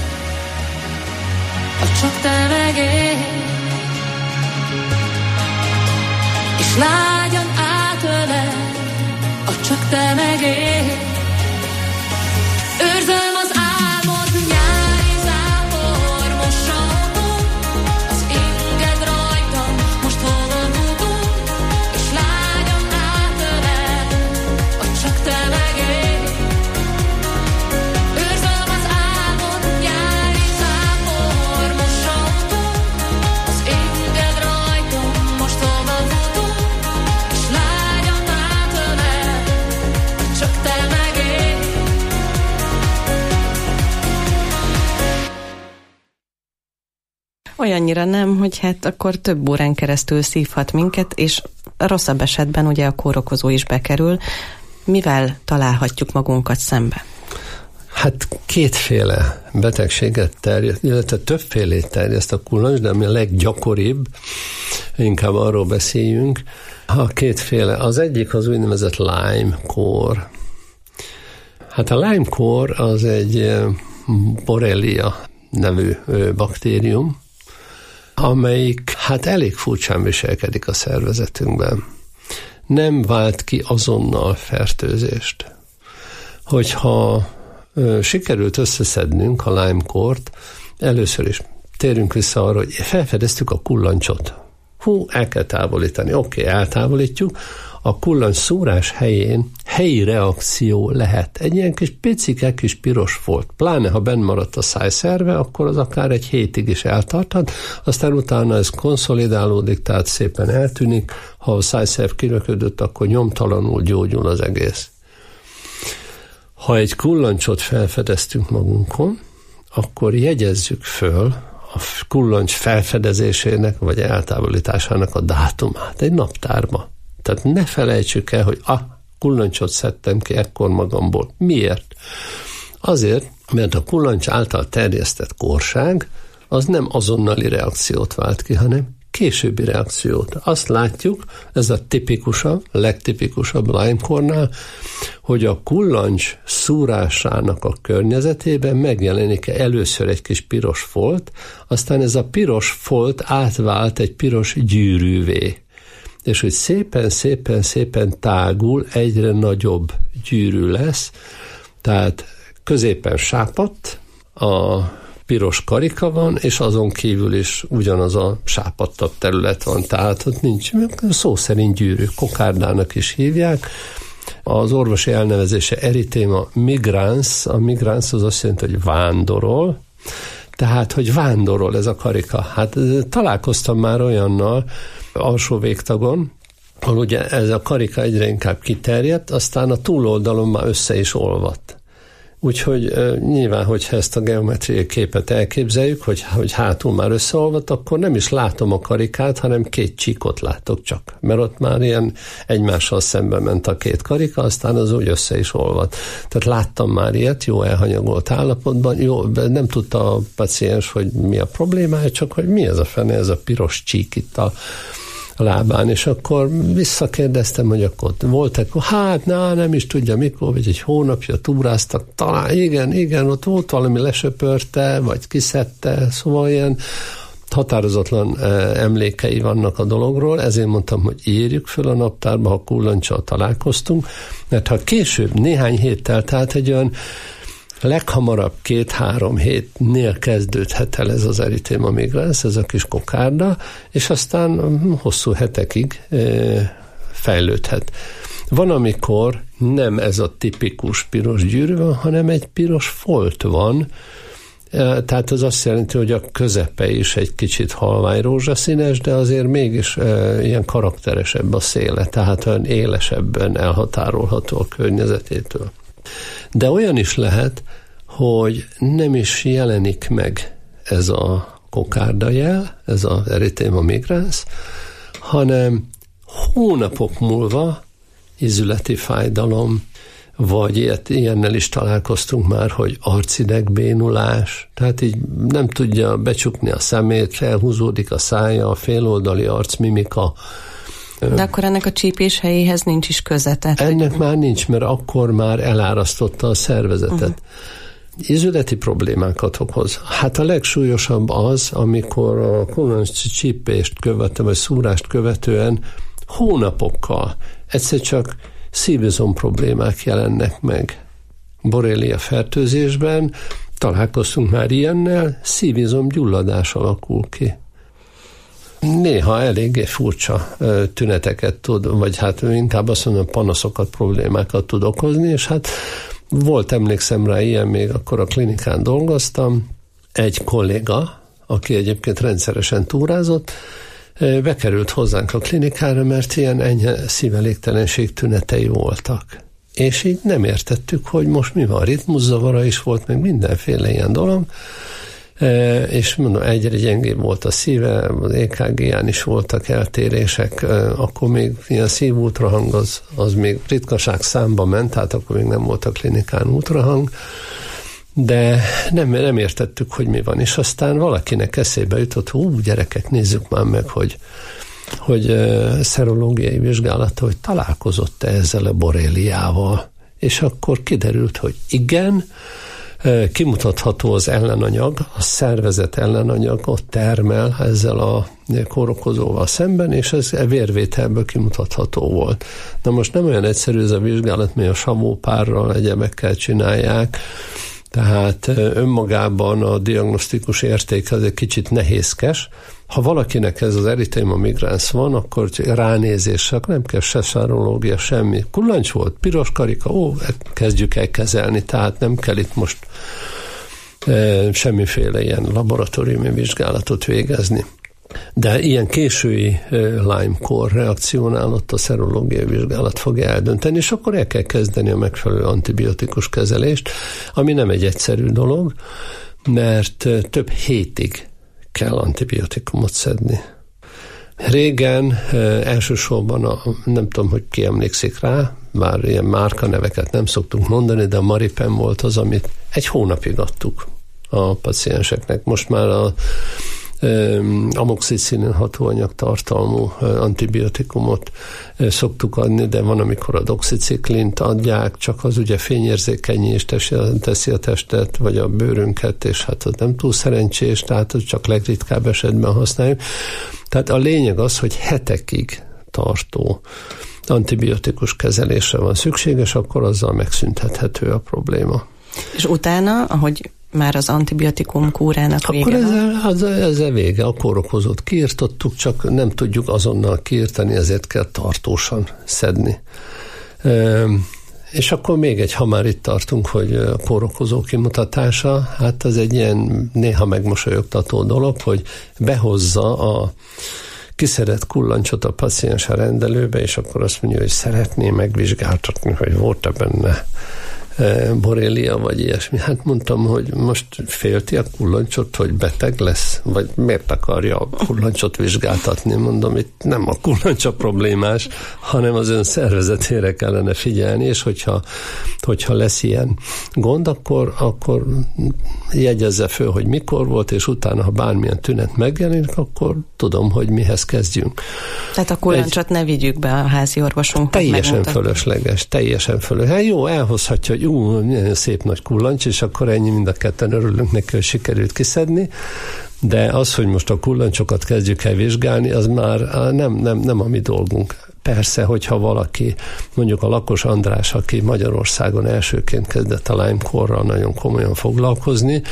csak te meg én, és lágyan átölel, csak te meg én. Őrzöm az álmod, nyári zápor mosautunk, az inged rajtam, most hova futunk, és lágyan átölel, csak te meg én. Őrzöm az álmod, nyári zápor mosautunk, az inged rajtam, most hova futunk, és lágyan átölel, csak te meg én. Olyannyira nem, hogy hát akkor több órán keresztül szívhat minket, és rosszabb esetben ugye a kórokozó is bekerül. Mivel találhatjuk magunkat szembe? Hát kétféle betegséget terjeszt, illetve többfélét terjeszt a kullancs, de ami a leggyakoribb, inkább arról beszéljünk. A kétféle, az egyik az úgynevezett Lyme-kór. Hát a Lyme-kór az egy Borrelia nevű baktérium, amelyik hát elég furcsán viselkedik a szervezetünkben. Nem vált ki azonnal fertőzést. Hogyha ö, sikerült összeszednünk a Lyme-kórt, először is térünk vissza arra, hogy felfedeztük a kullancsot. Hú, el kell távolítani. Oké, okay, eltávolítjuk. A kullancs szúrás helyén helyi reakció lehet. Egy ilyen kis picike kis piros folt. Pláne, ha benn maradt a szájszerve, akkor az akár egy hétig is eltarthat, aztán utána ez konszolidálódik, tehát szépen eltűnik. Ha a szájszerv kiröködött, akkor nyomtalanul gyógyul az egész. Ha egy kullancsot felfedeztünk magunkon, akkor jegyezzük föl a kullancs felfedezésének vagy eltávolításának a dátumát egy naptárba. Tehát ne felejtsük el, hogy a kullancsot szedtem ki ekkor magamból. Miért? Azért, mert a kullancs által terjesztett korság az nem azonnali reakciót vált ki, hanem későbbi reakciót. Azt látjuk, ez a tipikusabb, legtipikusabb Lyme-kornál, hogy a kullancs szúrásának a környezetében megjelenik először egy kis piros folt, aztán ez a piros folt átvált egy piros gyűrűvé. És hogy szépen, szépen, szépen tágul, egyre nagyobb gyűrű lesz, tehát középen sápadt, a piros karika van, és azon kívül is ugyanaz a sápadtabb terület van, tehát ott nincs, szó szerint gyűrű, kokárdának is hívják. Az orvosi elnevezése erythema migrans, a migrans az azt jelenti, hogy vándorol, tehát, hogy vándorol ez a karika. Hát találkoztam már olyannal alsó végtagon, ahol ugye ez a karika egyre inkább kiterjedt, aztán a túloldalon már össze is olvadt. Úgyhogy e, nyilván, hogyha ezt a geometriai képet elképzeljük, hogy, hogy hátul már összeolvadt, akkor nem is látom a karikát, hanem két csíkot látok csak. Mert ott már ilyen egymással szemben ment a két karika, aztán az úgy össze is olvadt. Tehát láttam már ilyet, jó elhanyagolt állapotban, jó, nem tudta a paciens, hogy mi a problémája, csak hogy mi ez a fene, ez a piros csík itt a lábán, és akkor visszakérdeztem, hogy akkor volt-e, hát na, nem is tudja mikor, vagy egy hónapja túráztak, talán igen, igen, ott volt valami lesöpörte, vagy kiszedte, szóval ilyen határozatlan emlékei vannak a dologról, ezért mondtam, hogy írjuk föl a naptárba, ha kullancsal találkoztunk, mert ha később néhány héttel, tehát egy olyan leghamarabb két-három hétnél kezdődhet el ez az erythema migrans, ez a kis kokárda, és aztán hosszú hetekig e, fejlődhet. Van, amikor nem ez a tipikus piros gyűrű van, hanem egy piros folt van, e, tehát az azt jelenti, hogy a közepe is egy kicsit halvány rózsaszínes, de azért mégis e, ilyen karakteresebb a széle, tehát olyan élesebben elhatárolható a környezetétől. De olyan is lehet, hogy nem is jelenik meg ez a kokárdajel, ez az erythema migrans, hanem hónapok múlva izületi fájdalom, vagy ilyet, ilyennel is találkoztunk már, hogy arcidegbénulás, tehát így nem tudja becsukni a szemét, felhúzódik a szája, a féloldali arcmimika. De akkor ennek a csípés helyéhez nincs is köze. Ennek hogy... már nincs, mert akkor már elárasztotta a szervezetet. Uh-huh. Izületi problémákat okoz. Hát a legsúlyosabb az, amikor a kullancs csípést követően, vagy szúrást követően hónapokkal egyszer csak szívizom problémák jelennek meg. Borrelia fertőzésben találkoztunk már ilyennel, szívizom gyulladás alakul ki. Néha eléggé furcsa tüneteket tud, vagy hát inkább azt mondom, panaszokat, problémákat tud okozni, és hát volt, emlékszem rá ilyen, még akkor a klinikán dolgoztam, egy kolléga, aki egyébként rendszeresen túrázott, bekerült hozzánk a klinikára, mert ilyen enyhe szívelégtelenség tünetei voltak. És így nem értettük, hogy most mi van, ritmuszavara is volt, meg mindenféle ilyen dolog, és mondom, egyre gyengébb volt a szíve, az é ká gé-án is voltak eltérések, akkor még ilyen szívultrahang az, az még ritkaság számba ment, tehát akkor még nem volt a klinikán ultrahang, de nem, nem értettük, hogy mi van, és aztán valakinek eszébe jutott, hú, gyerekek, nézzük már meg, hogy, hogy szerológiai vizsgálata, hogy találkozott-e ezzel a borreliával, és akkor kiderült, hogy igen, kimutatható az ellenanyag, a szervezet ellenanyagot termel ezzel a kórokozóval szemben, és ez vérvételből kimutatható volt. Na most nem olyan egyszerű ez a vizsgálat, mert a savópárral, egyebekkel csinálják, tehát önmagában a diagnosztikus érték az egy kicsit nehézkes. Ha valakinek ez az erythema migrans van, akkor ránézéssel nem kell se serológia, semmi. Kullancs volt, piros karika, ó, kezdjük el kezelni, tehát nem kell itt most e, semmiféle ilyen laboratóriumi vizsgálatot végezni. De ilyen késői Lyme-kor reakciónál ott a szerológiai vizsgálat fogja eldönteni, és akkor el kell kezdeni a megfelelő antibiotikus kezelést, ami nem egy egyszerű dolog, mert több hétig kell antibiotikumot szedni. Régen elsősorban, a, nem tudom, hogy ki emlékszik rá, bár ilyen márkaneveket nem szoktunk mondani, de a Maripen volt az, amit egy hónapig adtuk a pacienseknek. Most már a amoxicillin hatóanyag tartalmú antibiotikumot szoktuk adni, de van, amikor a doxiciklint adják, csak az ugye fényérzékenyé is teszi a testet, vagy a bőrünket, és hát az nem túl szerencsés, tehát az csak legritkább esetben használjuk. Tehát a lényeg az, hogy hetekig tartó antibiotikus kezelésre van szükséges, akkor azzal megszüntethető a probléma. És utána, ahogy már az antibiotikum kúrának vége Akkor ezzel, az, ezzel vége. A kórokozót kiirtottuk, csak nem tudjuk azonnal kiirtani, ezért kell tartósan szedni. E, és akkor még egy, ha már itt tartunk, hogy a kórokozó kimutatása, hát az egy ilyen néha megmosolyogtató dolog, hogy behozza a kiszedett kullancsot a paciens a rendelőbe, és akkor azt mondja, hogy szeretné megvizsgáltatni, hogy volt-e benne borrelia, vagy ilyesmi. Hát mondtam, hogy most félti a kullancsot, hogy beteg lesz, vagy miért akarja a kullancsot vizsgáltatni? Mondom, itt nem a kullancs a problémás, hanem az ön szervezetére kellene figyelni, és hogyha, hogyha lesz ilyen gond, akkor, akkor jegyezze föl, hogy mikor volt, és utána, ha bármilyen tünet megjelenik, akkor tudom, hogy mihez kezdjünk. Tehát a kullancsot Egy, ne vigyük be a házi orvosunknak. Teljesen megmutatni. fölösleges, teljesen fölösleges. Hát jó, elhozhatja, hogy ú, milyen szép nagy kullancs, és akkor ennyi, mind a ketten örülünk neki, hogy sikerült kiszedni, de az, hogy most a kullancsokat kezdjük el vizsgálni, az már nem, nem, nem a mi dolgunk. Persze, hogyha valaki, mondjuk a Lakos András, aki Magyarországon elsőként kezdett a Lyme-korral nagyon komolyan foglalkozni,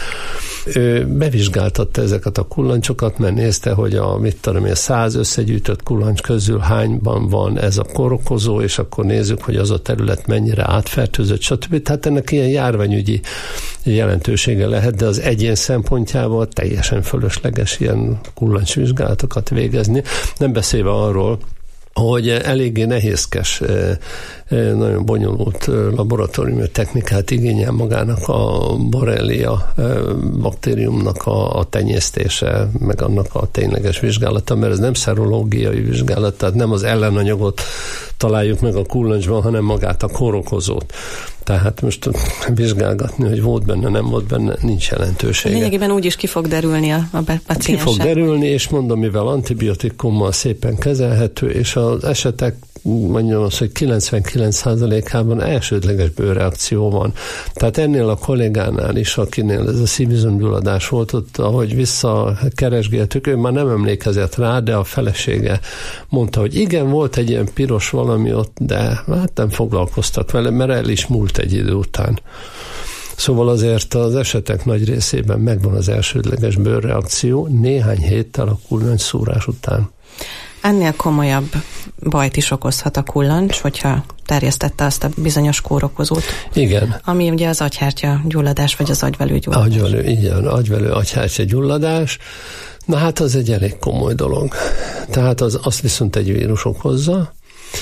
ő bevizsgáltatta ezeket a kullancsokat, mert nézte, hogy a, mit tudom, a száz összegyűjtött kullancs közül hányban van ez a kórokozó, és akkor nézzük, hogy az a terület mennyire átfertőzött, stb. Tehát ennek ilyen járványügyi jelentősége lehet, de az egyén szempontjából teljesen fölösleges ilyen kullancsvizsgálatokat végezni. Nem beszélve arról, hogy eléggé nehézkes, nagyon bonyolult laboratóriumi technikát igényel magának a borrelia baktériumnak a, a tenyésztése, meg annak a tényleges vizsgálata, mert ez nem szerológiai vizsgálat, tehát nem az ellenanyagot találjuk meg a kullancsban, hanem magát a kórokozót. Tehát most vizsgálgatni, hogy volt benne, nem volt benne, nincs jelentősége. Lényegében úgy is ki fog derülni a, a paciensen. Ki fog derülni, és mondom, mivel antibiotikummal szépen kezelhető, és az esetek, mondjam azt, hogy kilencvenkilenc százalékában elsődleges bőrreakció van. Tehát ennél a kollégánál is, akinél ez a szívizomgyulladás volt, ott, ahogy visszakeresgéltük, ő már nem emlékezett rá, de a felesége mondta, hogy igen, volt egy ilyen piros valami ott, de hát nem foglalkoztak vele, mert el is múlt egy idő után. Szóval azért az esetek nagy részében megvan az elsődleges bőrreakció néhány héttel a kullancs-szúrás után. Ennél komolyabb bajt is okozhat a kullancs, hogyha terjesztette azt a bizonyos kórokozót. Igen. Ami ugye az agyhártya gyulladás, vagy az agyvelő gyulladás. Agyvelő, igen, agyvelő agyhártya gyulladás. Na hát az egy elég komoly dolog. Tehát az, azt viszont egy vírus okozza,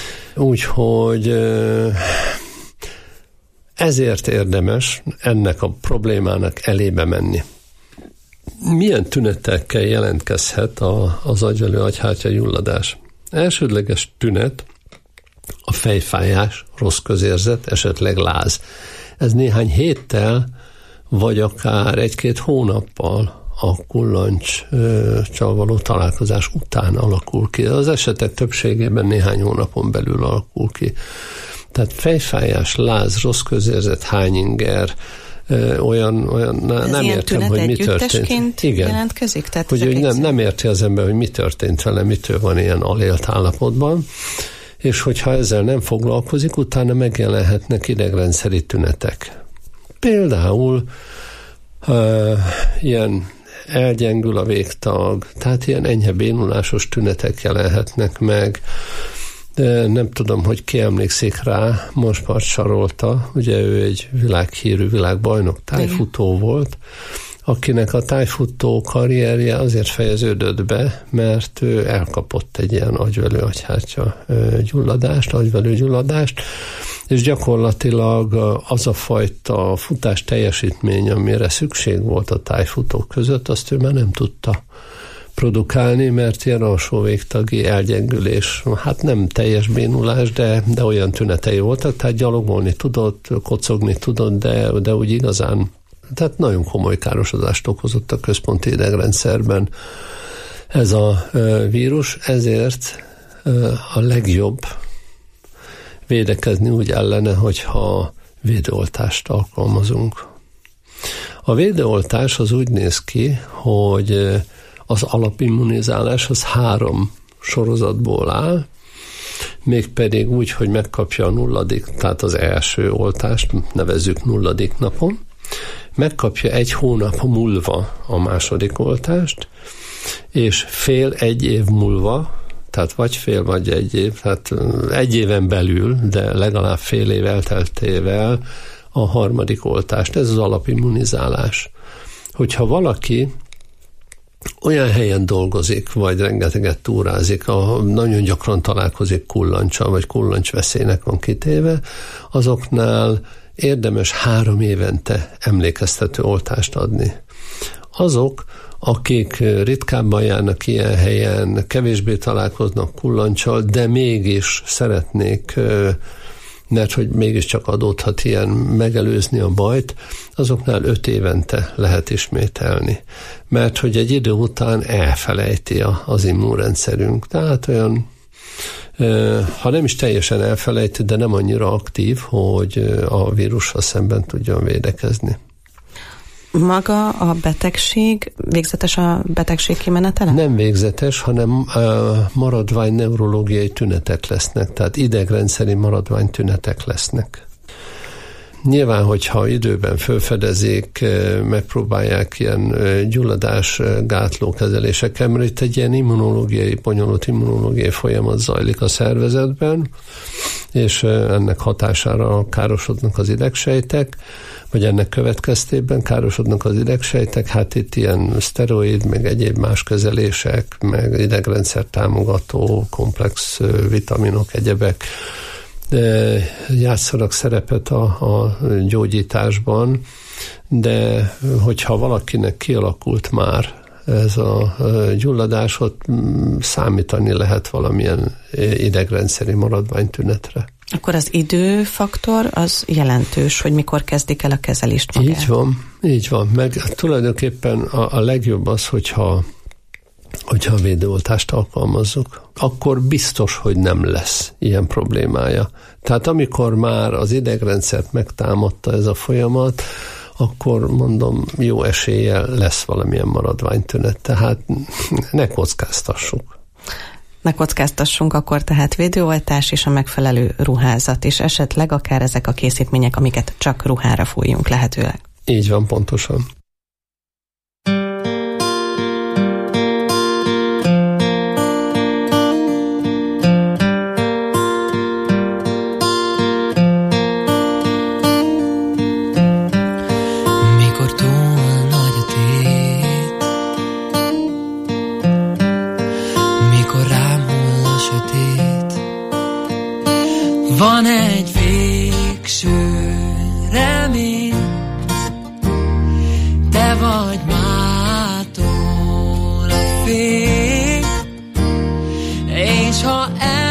úgyhogy ezért érdemes ennek a problémának elébe menni. Milyen tünetekkel jelentkezhet a, az agyvelő agyhártya gyulladás? Elsődleges tünet a fejfájás, rossz közérzet, esetleg láz. Ez néhány héttel, vagy akár egy-két hónappal a kullancsal való találkozás után alakul ki. Az esetek többségében néhány hónapon belül alakul ki. Tehát fejfájás, láz, rossz közérzet, hányinger, olyan, olyan ne, nem értem, hogy mi történt. Igen. Jelentkezik? Tehát hogy, hogy nem, nem érti az ember, hogy mi történt vele, mitől van ilyen alélt állapotban, és hogyha ezzel nem foglalkozik, utána megjelenhetnek idegrendszeri tünetek. Például uh, ilyen elgyengül a végtag, tehát ilyen enyhe bénulásos tünetek jelenhetnek meg. De nem tudom, hogy ki emlékszik rá, Monspart Sarolta, ugye ő egy világhírű világbajnok tájfutó volt, akinek a tájfutó karrierje azért fejeződött be, mert ő elkapott egy ilyen agyvelő agyhártya gyulladást, agyvelő gyulladást, és gyakorlatilag az a fajta futás teljesítmény, amire szükség volt a tájfutók között, azt ő már nem tudta produkálni, mert ilyen alsó végtagi elgyengülés, hát nem teljes bénulás, de, de olyan tünetei voltak, tehát gyalogolni tudott, kocogni tudott, de, de úgy igazán, tehát nagyon komoly károsodást okozott a központi idegrendszerben ez a vírus, ezért a legjobb védekezni úgy ellene, hogyha védőoltást alkalmazunk. A védőoltás az úgy néz ki, hogy az alapimmunizálás az három sorozatból áll, mégpedig úgy, hogy megkapja a nulladik, tehát az első oltást, nevezzük nulladik napon, megkapja egy hónap múlva a második oltást, és fél egy év múlva, tehát vagy fél, vagy egy év, tehát egy éven belül, de legalább fél év elteltével a harmadik oltást. Ez az alapimmunizálás. Hogyha valaki olyan helyen dolgozik, vagy rengeteget túrázik, ahol nagyon gyakran találkozik kullancsal, vagy kullancsveszélynek van kitéve, azoknál érdemes három évente emlékeztető oltást adni. Azok, akik ritkábban járnak ilyen helyen, kevésbé találkoznak kullancsal, de mégis szeretnék, mert hogy mégiscsak adódhat ilyen, megelőzni a bajt, azoknál öt évente lehet ismételni. Mert hogy egy idő után elfelejti az immunrendszerünk. Tehát olyan, ha nem is teljesen elfelejti, de nem annyira aktív, hogy a vírussal szemben tudjon védekezni. Maga a betegség, végzetes a betegség kimenetele? Nem végzetes, hanem uh, maradvány neurológiai tünetek lesznek, tehát idegrendszeri maradvány tünetek lesznek. Nyilván, hogyha időben felfedezik, megpróbálják ilyen gyulladásgátló kezelésekkel, mert itt egy ilyen immunológiai, bonyolult immunológiai folyamat zajlik a szervezetben, és ennek hatására károsodnak az idegsejtek, vagy ennek következtében károsodnak az idegsejtek, hát itt ilyen szteroid, meg egyéb más kezelések, meg idegrendszer támogató, komplex vitaminok, egyebek játszanak szerepet a, a gyógyításban, de hogyha valakinek kialakult már ez a gyulladás, ott számítani lehet valamilyen idegrendszeri maradványtünetre. Akkor az időfaktor az jelentős, hogy mikor kezdik el a kezelést magát. Így van, így van. Meg tulajdonképpen a, a legjobb az, hogyha, hogyha a védőoltást alkalmazzuk, akkor biztos, hogy nem lesz ilyen problémája. Tehát amikor már az idegrendszert megtámadta ez a folyamat, akkor mondom, jó eséllyel lesz valamilyen maradványtünet. Tehát ne kockáztassuk. Ne kockáztassunk, akkor tehát védőoltás és a megfelelő ruházat, és esetleg akár ezek a készítmények, amiket csak ruhára fújjunk lehetőleg. Így van, pontosan. Van egy végső remény, te vagy mától a fény, és ha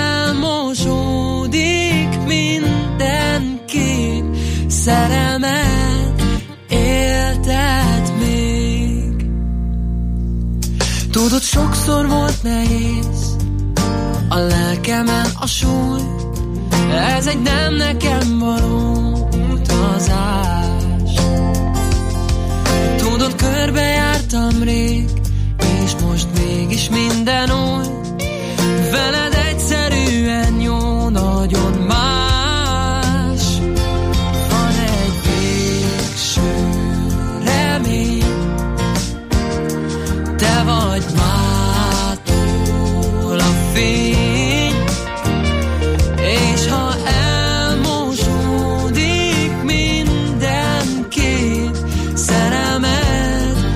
elmosódik minden kép, szerelmet éltet még. Tudod, sokszor volt nehéz a lelkemen a súly, ez egy nem nekem való utazás. Tudod, körbejártam rég, és most mégis minden új. Veled egyszerűen jó, nagyon más. Van egy végső remény, te vagy mától a fény, és ha elmosódik minden kép, szerelmet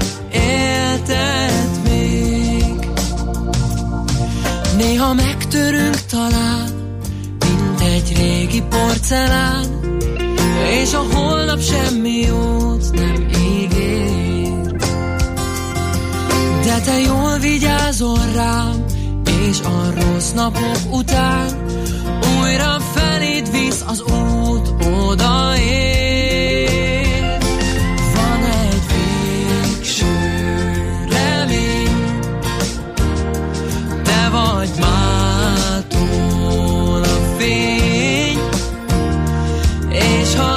megtörünk talán, mint egy régi porcelán, és a holnap semmi jót nem ígér. De te jól vigyázol rám, és a rossz napok után újra feléd visz az út, odaér. Van egy végső remény, te vagy mától a fény, és ha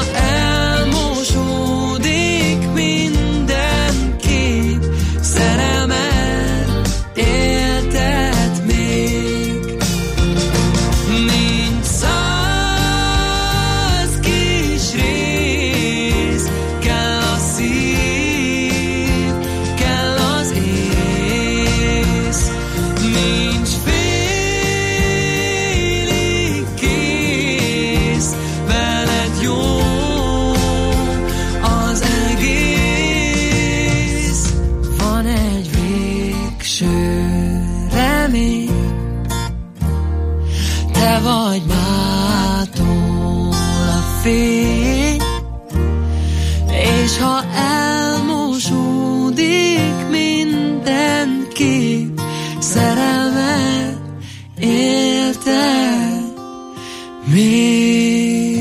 elmosódik minden kép, szerelmet éltet még. Nincs száz kis rész, kell a szív, kell az ész. Nincs félig kész, veled jó az egész. Van egy végső remény, te vagy mától a fény, és ha elmosódik minden kép, szerelmet élted még.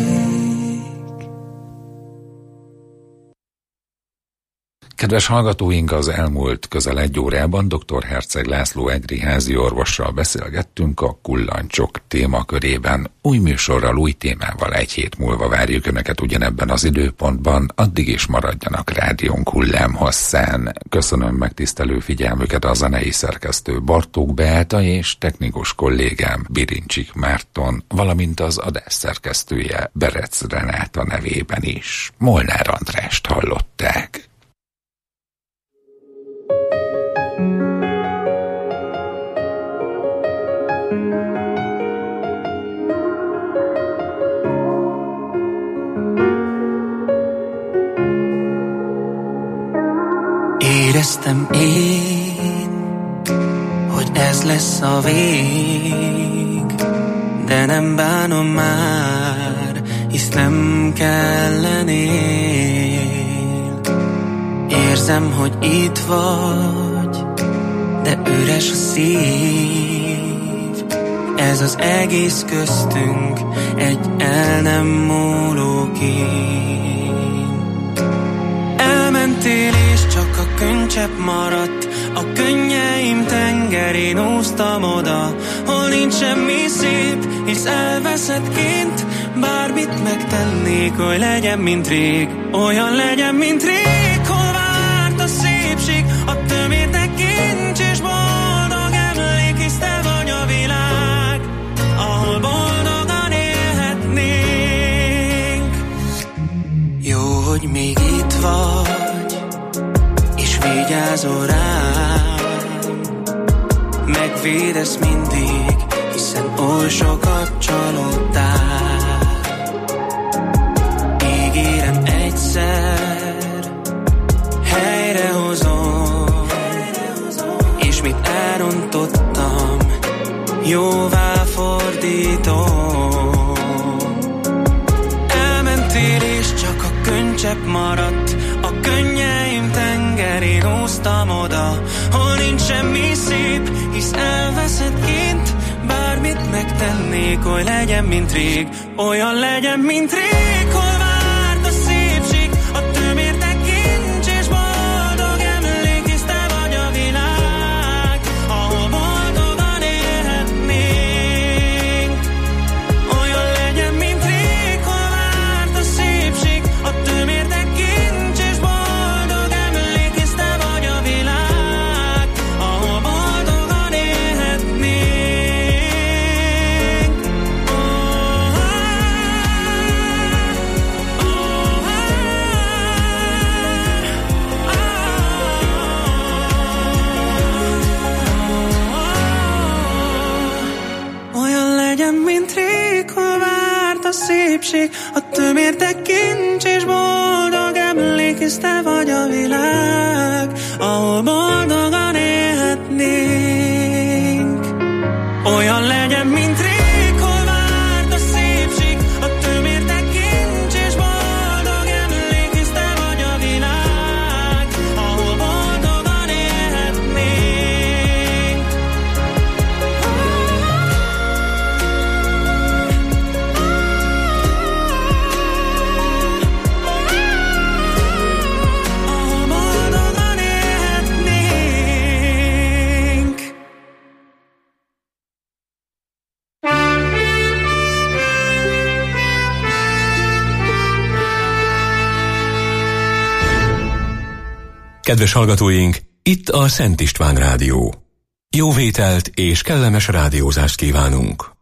Kedves hallgatóink, az elmúlt közel egy órában dr. Herceg László egri házi orvossal beszélgettünk a kullancsok témakörében. Új műsorral, új témával egy hét múlva várjuk Önöket ugyanebben az időpontban, addig is maradjanak rádiónk hullámhosszán. Köszönöm megtisztelő figyelmüket a zenei szerkesztő Bartók Beáta és technikus kollégám Birincsik Márton, valamint az adás szerkesztője Berec Renáta nevében is. Molnár Andrást hallották. Éreztem én, hogy ez lesz a vég, de nem bánom már, hisz nem kellenél. Érzem, hogy itt vagy, de üres a szív. Ez az egész köztünk egy el nem múló kém. Elmentél és csak a könycsepp maradt, a könnyeim tengerén úsztam oda, hol nincs semmi szép, hisz elveszett kint. Bármit megtennék, hogy legyen, mint rég, olyan legyen, mint rég. Hol várt a szépség, a tömérdek kincs és boldog emlék, hisz te vagy a világ, ahol boldogan élhetnénk. Jó, hogy még itt vagy, és vigyázol rám, megvédesz mindig, hiszen oly sokat csalódtál. Ígérem egyszer helyrehozom, és mit elrontottam, jóvá fordítom. Elmentél és csak a könycsepp maradt, a könnyeim tengerén úsztam oda, hol nincs semmi szép, hisz elveszett kint. Bármit megtennék, hogy legyen, mint rég, olyan legyen, mint rég. Hol várt a szépség, a tömérdek kincs és boldog emlék, hisz te vagy a világ, ahol boldogan élhetnénk. Olyan legyen, mint rég. Hol várt a szépség, a tömérdek kincs és boldog emlék, hisz te vagy a világ, ahol boldogan élhetnénk. Mint rég, hol várt a szépség, a tömérdek kincs és boldog emlék, hisz te vagy a világ, ahol boldogan élhetnénk. Olyan legyen, Kedves hallgatóink, itt a Szent István Rádió. Jó vételt és kellemes rádiózást kívánunk!